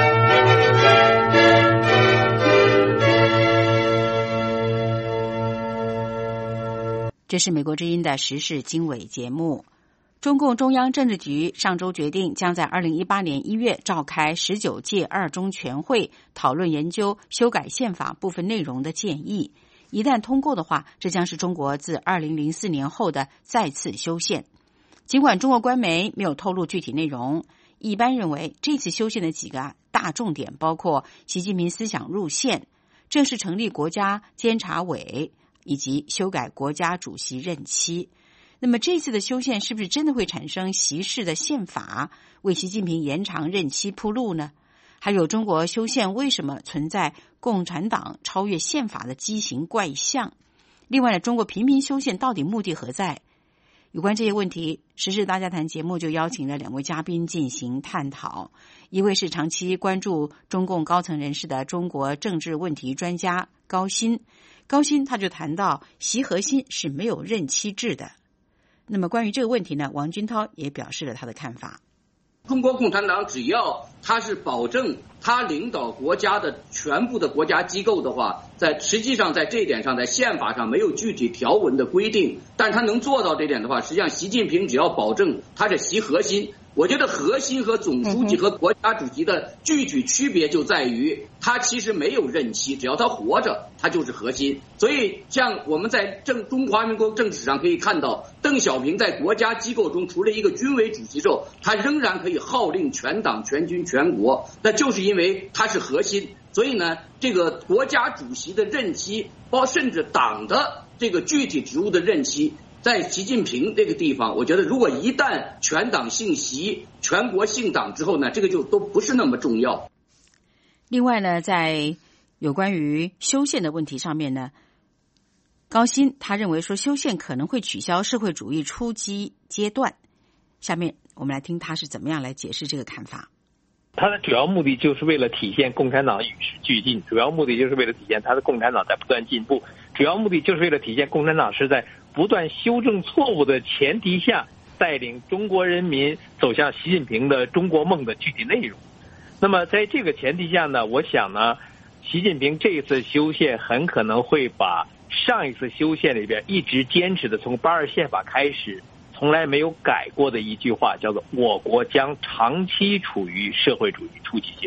这是美国之音的时事经纬节目。中共中央政治局上周决定，将在二零一八年一月召开十九届二中全会，讨论研究修改宪法部分内容的建议。一旦通过的话，这将是中国自二零零四年后的再次修宪。尽管中国官媒没有透露具体内容，一般认为这次修宪的几个大重点包括习近平思想入宪、正式成立国家监察委以及修改国家主席任期。那么这次的修宪是不是真的会产生习式的宪法，为习近平延长任期铺路呢？还有中国修宪为什么存在共产党超越宪法的畸形怪象？另外呢，中国频频修宪到底目的何在？有关这些问题，时事大家谈节目就邀请了两位嘉宾进行探讨。一位是长期关注中共高层人士的中国政治问题专家高鑫。高鑫他就谈到，习核心是没有任期制的。那么关于这个问题呢，王军涛也表示了他的看法。 中国共产党只要他是保证他领导国家的全部的国家机构的话，在实际上在这一点上，在宪法上没有具体条文的规定，但是他能做到这点的话，实际上习近平只要保证他是习核心。我觉得核心和总书记和国家主席的具体区别就在于，他其实没有任期，只要他活着，他就是核心。所以像我们在政中华民国政治史上可以看到，邓小平在国家机构中除了一个军委主席之后，他仍然可以号令全党全军全国，那就是因为他是核心。所以呢，这个国家主席的任期，包甚至党的这个具体职务的任期，在习近平这个地方，我觉得如果一旦全党姓习、全国姓党之后呢，这个就都不是那么重要。 另外呢，在有关于修宪的问题上面呢，高鑫他认为说修宪可能会取消社会主义初级阶段。下面我们来听他是怎么样来解释这个看法。 它的主要目的就是为了体现共产党与时俱进，主要目的就是为了体现它的共产党在不断进步，主要目的就是为了体现共产党是在不断修正错误的前提下，带领中国人民走向习近平的中国梦的具体内容。那么在这个前提下呢，我想呢，习近平这一次修宪很可能会把上一次修宪里边一直坚持的从八二宪法开始从来没有改过的一句话，叫做我国将长期处于社会主义初级阶段。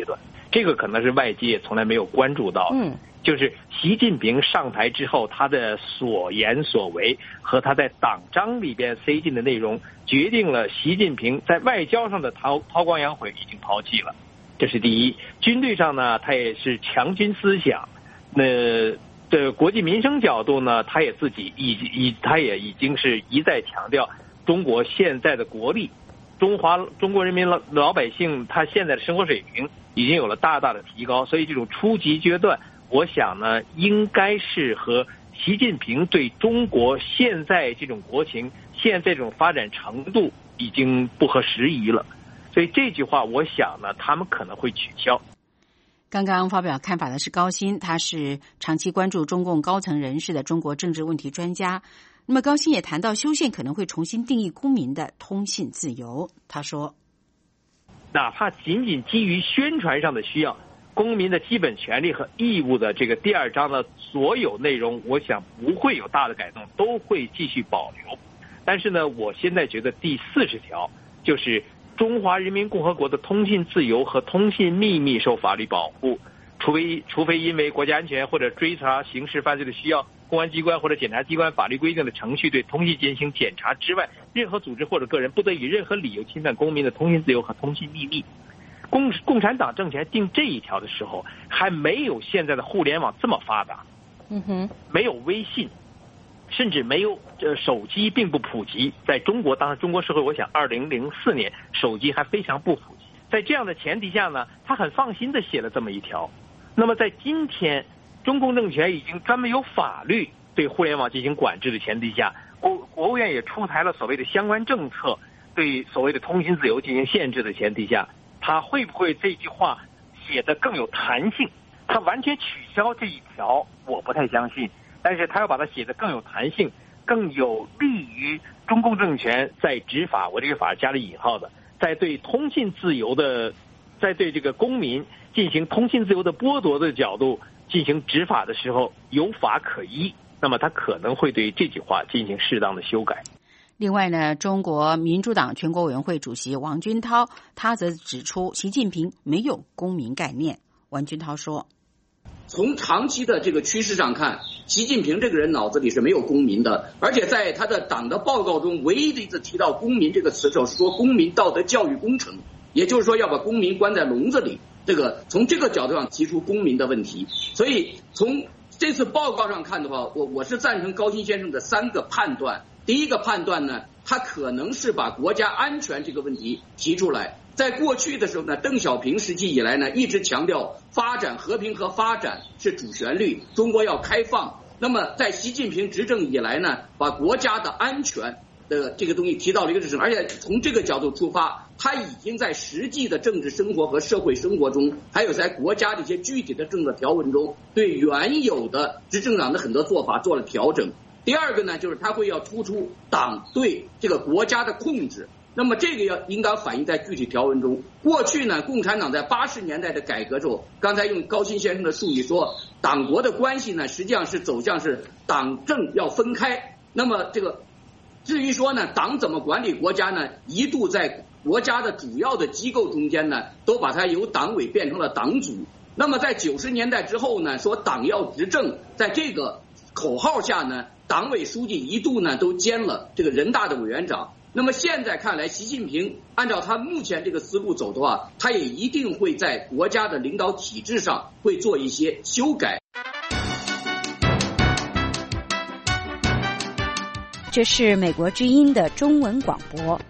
这个可能是外界从来没有关注到的。 嗯， 就是习近平上台之后，他的所言所为和他在党章里边塞进的内容，决定了习近平在外交上的韬韬光养晦已经抛弃了，这是第一。军队上呢，他也是强军思想，那的国际民生角度呢，他也自己已已他也已经是一再强调中国现在的国力，中华中国人民老老百姓他现在的生活水平已经有了大大的提高，所以这种初级阶段，我想呢，应该是和习近平对中国现在这种国情、现在这种发展程度已经不合时宜了。所以这句话，我想呢，他们可能会取消。 刚刚发表看法的是高鑫，他是长期关注中共高层人士的中国政治问题专家。那么高鑫也谈到修宪可能会重新定义公民的通信自由。他说， 哪怕仅仅基于宣传上的需要，公民的基本权利和义务的这个第二章的所有内容，我想不会有大的改动，都会继续保留。但是呢，我现在觉得第四十条就是中华人民共和国的通信自由和通信秘密受法律保护，除非除非因为国家安全或者追查刑事犯罪的需要，公安机关或者检察机关法律规定的程序对通信进行检查之外，任何组织或者个人不得以任何理由侵犯公民的通信自由和通信秘密。共共产党政权定这一条的时候，还没有现在的互联网这么发达， 嗯哼， 没有微信，甚至没有呃手机并不普及。在中国，当然中国社会，我想二零零四年手机还非常不普及。在这样的前提下呢，他很放心的写了这么一条。那么在今天，中共政权已经专门有法律对互联网进行管制的前提下，国国务院也出台了所谓的相关政策，对所谓的通信自由进行限制的前提下，他会不会这句话写得更有弹性？他完全取消这一条，我不太相信。但是他要把它写得更有弹性，更有利于中共政权在执法，我这个法加了引号的，在对通信自由的，在对这个公民进行通信自由的剥夺的角度进行执法的时候有法可依，那么他可能会对这句话进行适当的修改。 另外呢，中国民主党全国委员会主席王军涛他则指出，习近平没有公民概念。王军涛说， 从长期的这个趋势上看，习近平这个人脑子里是没有公民的，而且在他的党的报告中唯一的一次提到公民这个词的时候，是说公民道德教育工程，也就是说要把公民关在笼子里，这个从这个角度上提出公民的问题。所以从这次报告上看的话，我我是赞成高鑫先生的三个判断。第一个判断呢，他可能是把国家安全这个问题提出来。在过去的时候呢，邓小平时期以来呢，一直强调发展和平和发展是主旋律，中国要开放。那么在习近平执政以来呢，把国家的安全的这个东西提到了一个日程，而且从这个角度出发，他已经在实际的政治生活和社会生活中，还有在国家的一些具体的政策条文中，对原有的执政党的很多做法做了调整。第二个呢，就是他会要突出党对这个国家的控制，那么这个要应当反映在具体条文中。过去呢，共产党在八十年代的改革之后，刚才用高鑫先生的术语说，党国的关系呢，实际上是走向是党政要分开。那么这个至于说呢，党怎么管理国家呢，一度在国家的主要的机构中间呢，都把它由党委变成了党组。那么在九十年代之后呢，说党要执政，在这个口号下呢，党委书记一度呢都兼了这个人大的委员长。那么现在看来，习近平按照他目前这个思路走的话，他也一定会在国家的领导体制上会做一些修改。 这是美国之音的中文广播。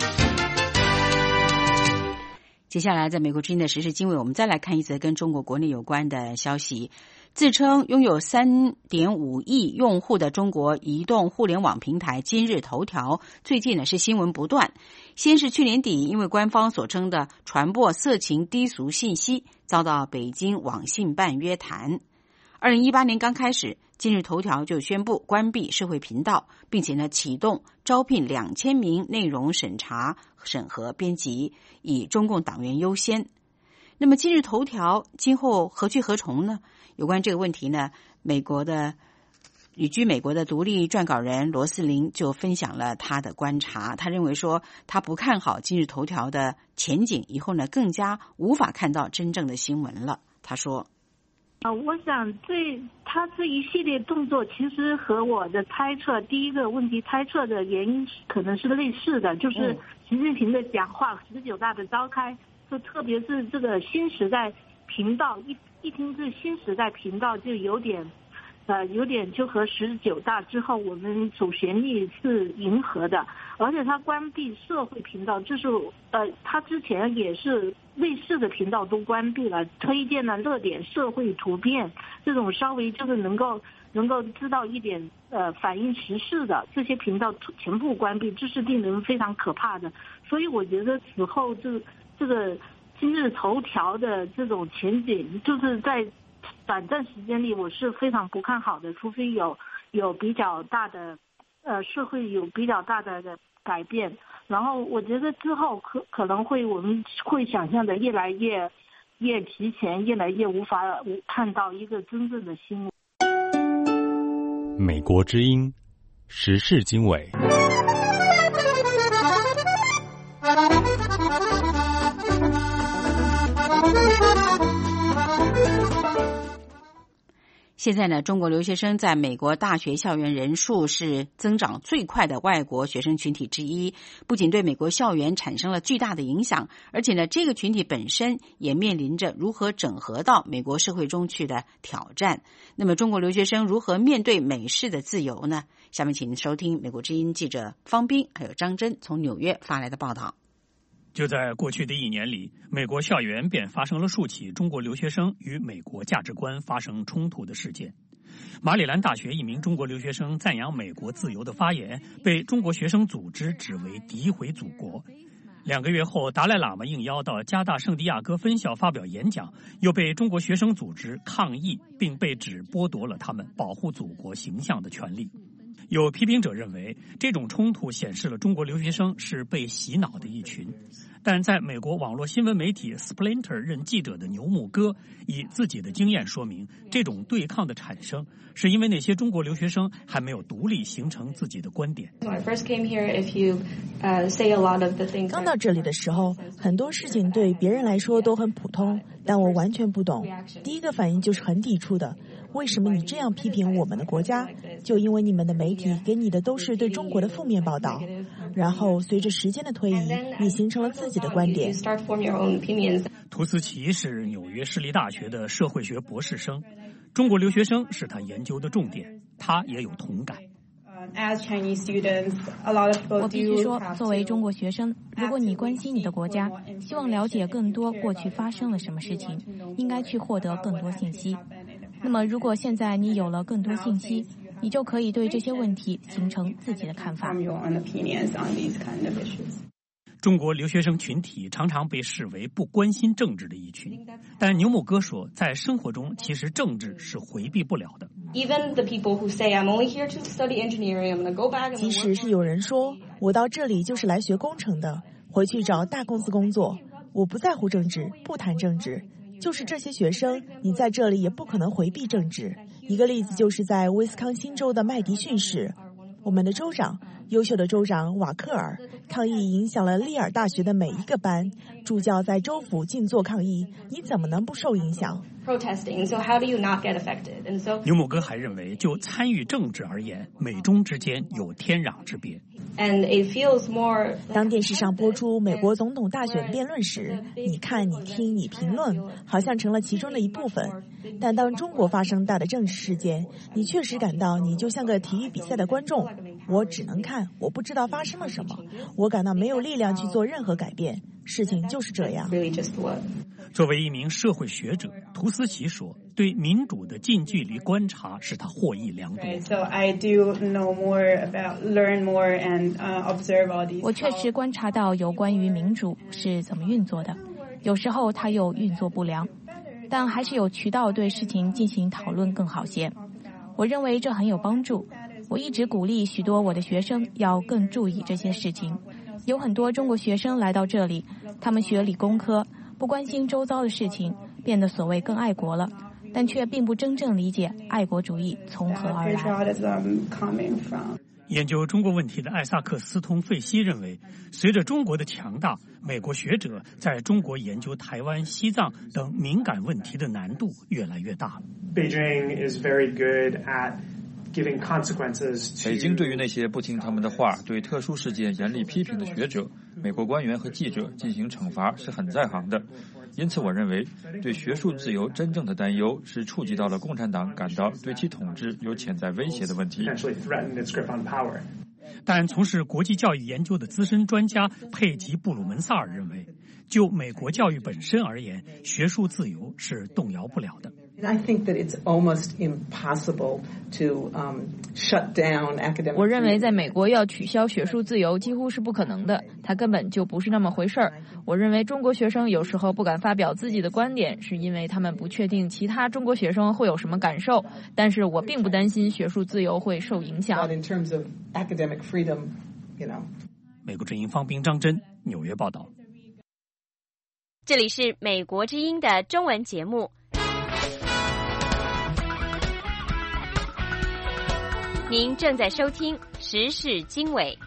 接下来在美国之音的时事经纬，我们再来看一则跟中国国内有关的消息。自称拥有 三点五亿用户的中国移动互联网平台今日头条，最近呢是新闻不断。先是去年底，因为官方所称的传播色情低俗信息，遭到北京网信办约谈。二零一八年刚开始，今日头条就宣布关闭社会频道，并且呢启动招聘两千名内容审查、审核、编辑，以中共党员优先。那么今日头条今后何去何从呢？有关这个问题呢，美国的旅居美国的独立撰稿人罗斯林就分享了他的观察。他认为说，他不看好今日头条的前景，以后呢更加无法看到真正的新闻了。他说：“ 啊，我想这他这一系列动作其实和我的猜测，第一个问题猜测的原因可能是类似的，就是习近平的讲话，十九大的召开，就特别是这个新时代频道，一一听这新时代频道就有点。”呃，有点就和十九大之后我们主旋律是迎合的，而且他关闭社会频道，就是呃，他之前也是类似的频道都关闭了，推荐了热点、社会图片这种稍微就是能够能够知道一点呃反映时事的这些频道全部关闭，这是令人非常可怕的。所以我觉得此后这这个今日头条的这种前景，就是在短暂时间里我是非常不看好的，除非有有比较大的呃社会有比较大的改变，然后我觉得之后可可能会我们会想象的越来越越提前，越来越无法看到一个真正的新闻。 美国之音时事经纬。 现在呢，中国留学生在美国大学校园人数是增长最快的外国学生群体之一，不仅对美国校园产生了巨大的影响，而且呢，这个群体本身也面临着如何整合到美国社会中去的挑战。那么，中国留学生如何面对美式的自由呢？下面请收听美国之音记者方斌还有张真从纽约发来的报道。 就在过去的一年里，美国校园便发生了数起中国留学生与美国价值观发生冲突的事件。马里兰大学一名中国留学生赞扬美国自由的发言，被中国学生组织指为诋毁祖国。两个月后，达赖喇嘛应邀到加大圣地亚哥分校发表演讲，又被中国学生组织抗议，并被指剥夺了他们保护祖国形象的权利。有批评者认为，这种冲突显示了中国留学生是被洗脑的一群。但在美国网络新闻媒体 Splinter 任记者的牛木哥以自己的经验说明，这种对抗的产生是因为那些中国留学生还没有独立形成自己的观点。 刚到这里的时候，很多事情对别人来说都很普通，但我完全不懂。第一个反应就是很抵触的。为什么你这样批评我们的国家？就因为你们的媒体给你的都是对中国的负面报道。然后随着时间的推移，你形成了自己的观点。 图斯奇是纽约市立大学的社会学博士生，中国留学生是他研究的重点，他也有同感。 我必须说，作为中国学生，如果你关心你的国家，希望了解更多过去发生了什么事情，应该去获得更多信息。那么如果现在你有了更多信息，你就可以对这些问题形成自己的看法。 中国留学生群体常常被视为不关心政治的一群，但牛木哥说，在生活中其实政治是回避不了的。 即使是有人说我到这里就是来学工程的，回去找大公司工作，我不在乎政治，不谈政治。就是这些学生，你在这里也不可能回避政治。一个例子就是在威斯康辛州的麦迪逊市，我们的州长，优秀的州长瓦克尔，抗议影响了利尔大学的每一个班，助教在州府静坐抗议，你怎么能不受影响？ 牛木哥还认为，就参与政治而言，美中之间有天壤之别。 当电视上播出美国总统大选辩论时，你看、你听、你评论，好像成了其中的一部分。但当中国发生大的政治事件，你确实感到你就像个体育比赛的观众。我只能看，我不知道发生了什么，我感到没有力量去做任何改变。事情就是这样。 作为一名社会学者，图斯奇说，对民主的近距离观察使他获益良多。 我确实观察到有关于民主是怎么运作的，有时候它又运作不良，但还是有渠道对事情进行讨论更好些。我认为这很有帮助。我一直鼓励许多我的学生要更注意这些事情。有很多中国学生来到这里，他们学理工科，不关心周遭的事情，变得所谓更爱国了。 但却并不真正理解爱国主义从何而来。 研究中国问题的艾萨克·斯通费希认为，随着中国的强大，美国学者在中国研究台湾、西藏等敏感问题的难度越来越大。 Beijing is very good at 北京对于那些不听他们的话、对特殊事件严厉批评的学者、美国官员和记者进行惩罚是很在行的。因此，我认为对学术自由真正的担忧是触及到了共产党感到对其统治有潜在威胁的问题。 但从事国际教育研究的资深专家佩吉·布鲁门萨尔认为，就美国教育本身而言，学术自由是动摇不了的。 I think that it's almost impossible to um, shut down academic. 我认为在美国要取消学术自由几乎是不可能的，它根本就不是那么回事儿。我认为中国学生有时候不敢发表自己的观点，是因为他们不确定其他中国学生会有什么感受。但是我并不担心学术自由会受影响。 But in terms of academic freedom, you know. 美国之音方斌、张真，纽约报道。 这里是美国之音的中文节目。您正在收听时事经纬。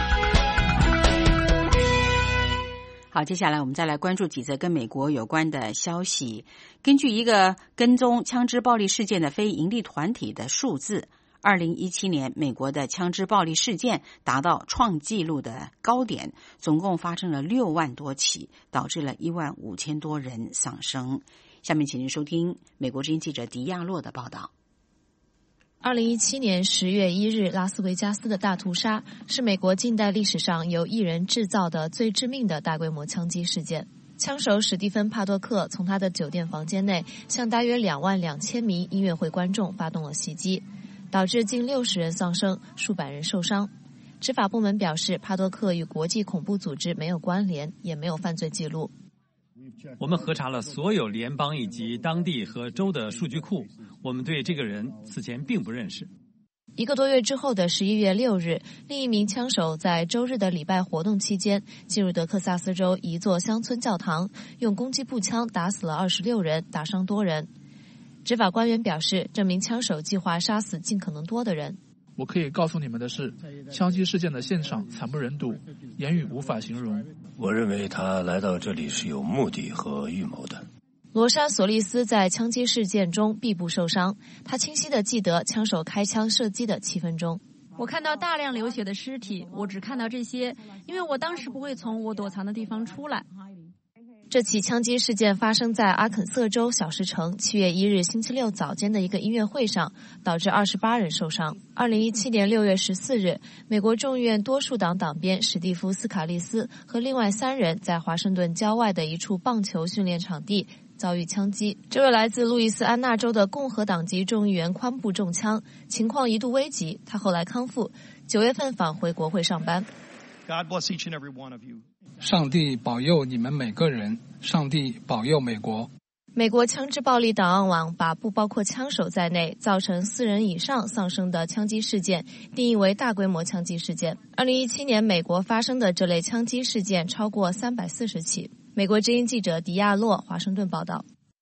好，接下来我们再来关注几则跟美国有关的消息。根据一个跟踪枪支暴力事件的非营利团体的数字，二零一七年美国的枪支暴力事件达到创纪录的高点，总共发生了六万多起，导致了一万五千多人丧生。下面请您收听美国之音记者迪亚洛的报道。 二零一七年十月一日，拉斯维加斯的大屠杀是美国近代历史上由一人制造的最致命的大规模枪击事件。枪手史蒂芬·帕多克从他的酒店房间内向大约两万两千名音乐会观众发动了袭击，导致近六十人丧生，数百人受伤。执法部门表示，帕多克与国际恐怖组织没有关联，也没有犯罪记录。 我们核查了所有联邦以及当地和州的数据库，我们对这个人此前并不认识。 一个多月之后的十一月六日，另一名枪手在周日的礼拜活动期间进入德克萨斯州一座乡村教堂，用攻击步枪打死了二十六人，打伤多人。执法官员表示，这名枪手计划杀死尽可能多的人。 我可以告诉你们的是，枪击事件的现场惨不忍睹，言语无法形容。 我认为他来到这里是有目的和预谋的。 罗莎·索利斯在枪击事件中臂部受伤，他清晰地记得枪手开枪射击的七分钟。 我看到大量流血的尸体，我只看到这些，因为我当时不会从我躲藏的地方出来。 这起枪击事件发生在阿肯色州小石城七月一日星期六早间的一个音乐会上，导致二十八人受伤。二零一七年六月十四日，美国众议院多数党党鞭史蒂夫·斯卡利斯和另外三人在华盛顿郊外的一处棒球训练场地遭遇枪击。这位来自路易斯安那州的共和党籍众议员髋部中枪，情况一度危急，他后来康复，九月份返回国会上班。 God bless each and every one of you. 上帝保佑你们每个人，上帝保佑美国。 美国枪支暴力档案网把不包括枪手在内造成四人以上丧生的枪击事件定义为大规模枪击事件。二零一七年美国发生的这类枪击事件超过三百四十起。美国之音记者迪亚洛华盛顿报道。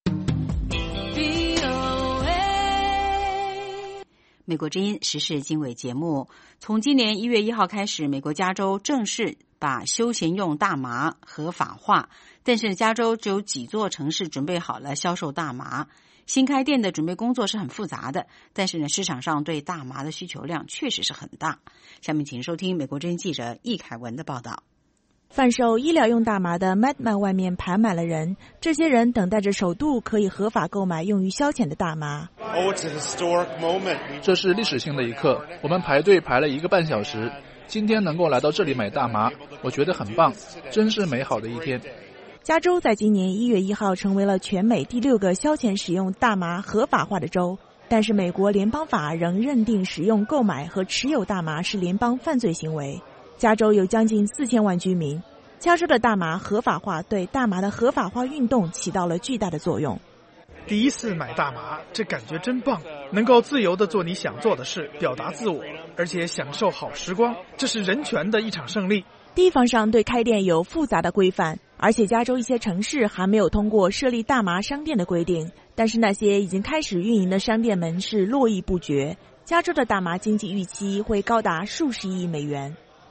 美国之音时事经纬节目，从今年一月一号开始，美国加州正式把休闲用大麻合法化，但是加州只有几座城市准备好了销售大麻。新开店的准备工作是很复杂的，但是呢，市场上对大麻的需求量确实是很大。下面请收听美国之音记者易凯文的报道。 贩售医疗用大麻的 Madman 外面排满了人，这些人等待着首度可以合法购买用于消遣的大麻。 Oh, it's a historic moment. 这是历史性的一刻，我们排队排了一个半小时，今天能够来到这里买大麻，我觉得很棒，真是美好的一天。 加州在今年一月一号成为了全美第六个消遣使用大麻合法化的州，但是美国联邦法仍认定使用、购买和持有大麻是联邦犯罪行为。加州有将近四千万居民，加州的大麻合法化对大麻的合法化运动起到了巨大的作用。 第一次买大麻，这感觉真棒，能够自由地做你想做的事，表达自我，而且享受好时光，这是人权的一场胜利。 地方上对开店有复杂的规范， 而且加州一些城市还没有通过设立大麻商店的规定，但是那些已经开始运营的商店门市络绎不绝。加州的大麻经济预期会高达数十亿美元。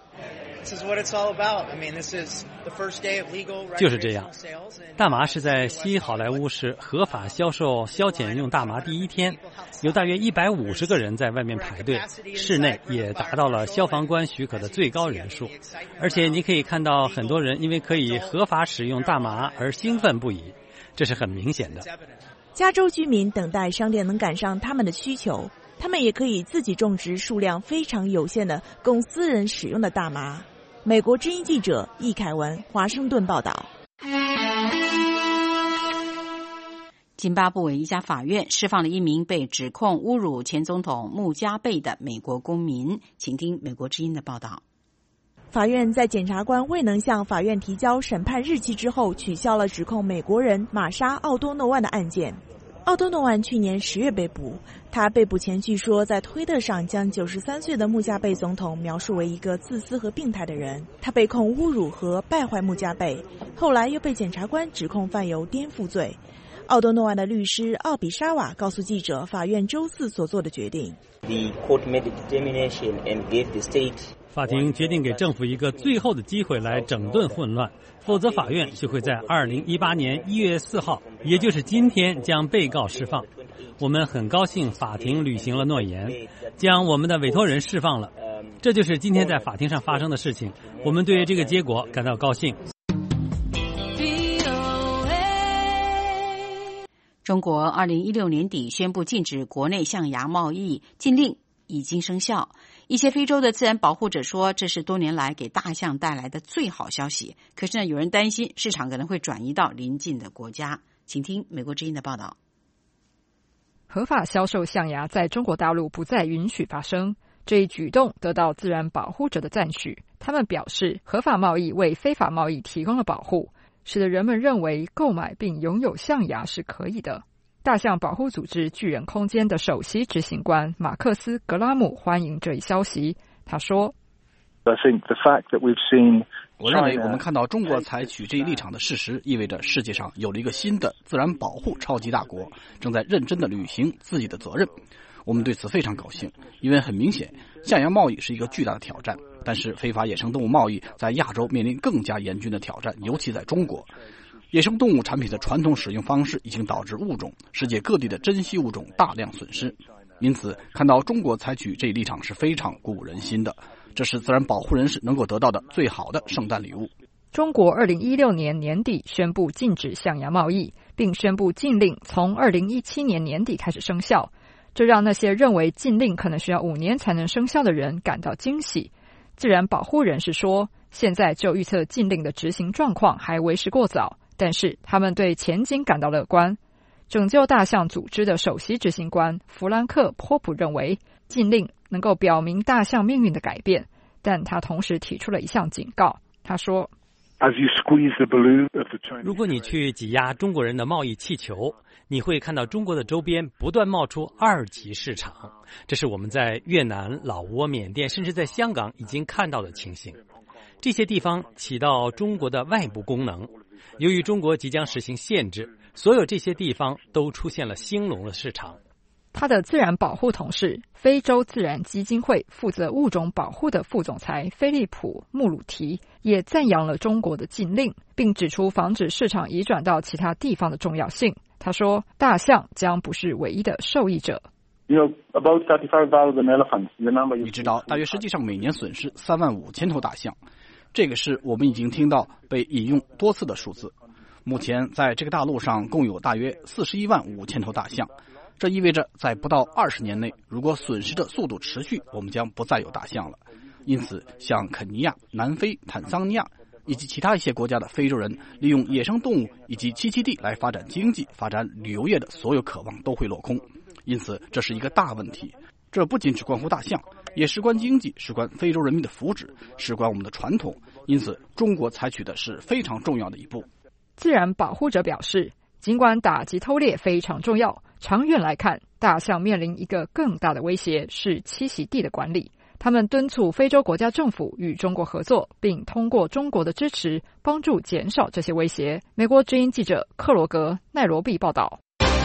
就是这样，大麻是在西好莱坞市合法销售消遣用大麻第一天，有大约一百五十个人在外面排队，室内也达到了消防官许可的最高人数，而且你可以看到很多人因为可以合法使用大麻而兴奋不已，这是很明显的。 加州居民等待商店能赶上他们的需求，他们也可以自己种植数量非常有限的供私人使用的大麻。美国之音记者易凯文，华盛顿报道。 津巴布韦一家法院释放了一名被指控侮辱前总统穆加贝的美国公民，请听美国之音的报道。 法院在检察官未能向法院提交审判日期之后，取消了指控美国人玛莎·奥多诺万的案件。奥多诺万去年十月被捕，他被捕前据说在推特上将九十三岁的穆加贝总统描述为一个自私和病态的人。他被控侮辱和败坏穆加贝，后来又被检察官指控犯有颠覆罪。奥多诺万的律师奥比沙瓦告诉记者，法院周四所做的决定。 法庭决定给政府一个最后的机会来整顿混乱，否则法院就会在二零一八年一月四号，也就是今天将被告释放。我们很高兴法庭履行了诺言，将我们的委托人释放了。这就是今天在法庭上发生的事情，我们对这个结果感到高兴。 中国二零一六年底宣布禁止国内象牙贸易，禁令已经生效。一些非洲的自然保护者说，这是多年来给大象带来的最好消息。可是呢，有人担心市场可能会转移到邻近的国家。请听美国之音的报道。 合法销售象牙在中国大陆不再允许发生，这一举动得到自然保护者的赞许。他们表示，合法贸易为非法贸易提供了保护，使得人们认为购买并拥有象牙是可以的。大象保护组织巨人空间的首席执行官马克思·格拉姆欢迎这一消息。他说， 我认为我们看到中国采取这一立场的事实，意味着世界上有了一个新的自然保护超级大国，正在认真地履行自己的责任。我们对此非常高兴，因为很明显，象牙贸易是一个巨大的挑战，但是非法野生动物贸易在亚洲面临更加严峻的挑战，尤其在中国。野生动物产品的传统使用方式已经导致物种世界各地的珍稀物种大量损失，因此看到中国采取这一立场是非常鼓舞人心的，这是自然保护人士能够得到的最好的圣诞礼物。 中国二零一六年年底宣布禁止象牙贸易，并宣布禁令从二零一七年年底开始生效，这让那些认为禁令可能需要五年才能生效的人感到惊喜。自然保护人士说，现在就预测禁令的执行状况还为时过早，但是他们对前景感到乐观。拯救大象组织的首席执行官弗兰克·波普认为，禁令能够表明大象命运的改变，但他同时提出了一项警告。他说， 如果你去挤压中国人的贸易气球，你会看到中国的周边不断冒出二级市场，这是我们在越南、老挝、缅甸甚至在香港已经看到的情形。这些地方起到中国的外部功能，由于中国即将实行限制，所有这些地方都出现了兴隆的市场。 他的自然保护同事非洲自然基金会负责物种保护的副总裁菲利普·穆鲁提也赞扬了中国的禁令，并指出防止市场移转到其他地方的重要性。他说，大象将不是唯一的受益者。 你知道，大约实际上每年损失三万五千头大象，这个是我们已经听到被引用多次的数字。目前在这个大陆上共有大约四十一万五千头大象，这意味着在不到二十年内，如果损失的速度持续，我们将不再有大象了。因此，像肯尼亚、南非、坦桑尼亚以及其他一些国家的非洲人利用野生动物以及栖息地来发展经济、发展旅游业的所有渴望都会落空。因此，这是一个大问题。这不仅只关乎大象，也事关经济，事关非洲人民的福祉，事关我们的传统。因此，中国采取的是非常重要的一步。 自然保护者表示，尽管打击偷猎非常重要，长远来看，大象面临一个更大的威胁是栖息地的管理。 他们敦促非洲国家政府与中国合作，并通过中国的支持帮助减少这些威胁。美国之音记者克罗格奈罗毕报道。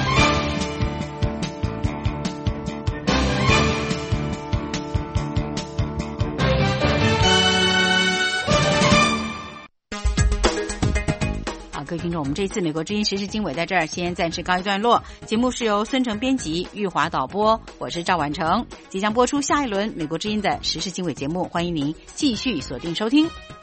各位听众，我们这次美国之音时事经纬在这儿先暂时告一段落。节目是由孙成编辑，玉华导播，我是赵婉成。即将播出下一轮美国之音的时事经纬节目，欢迎您继续锁定收听。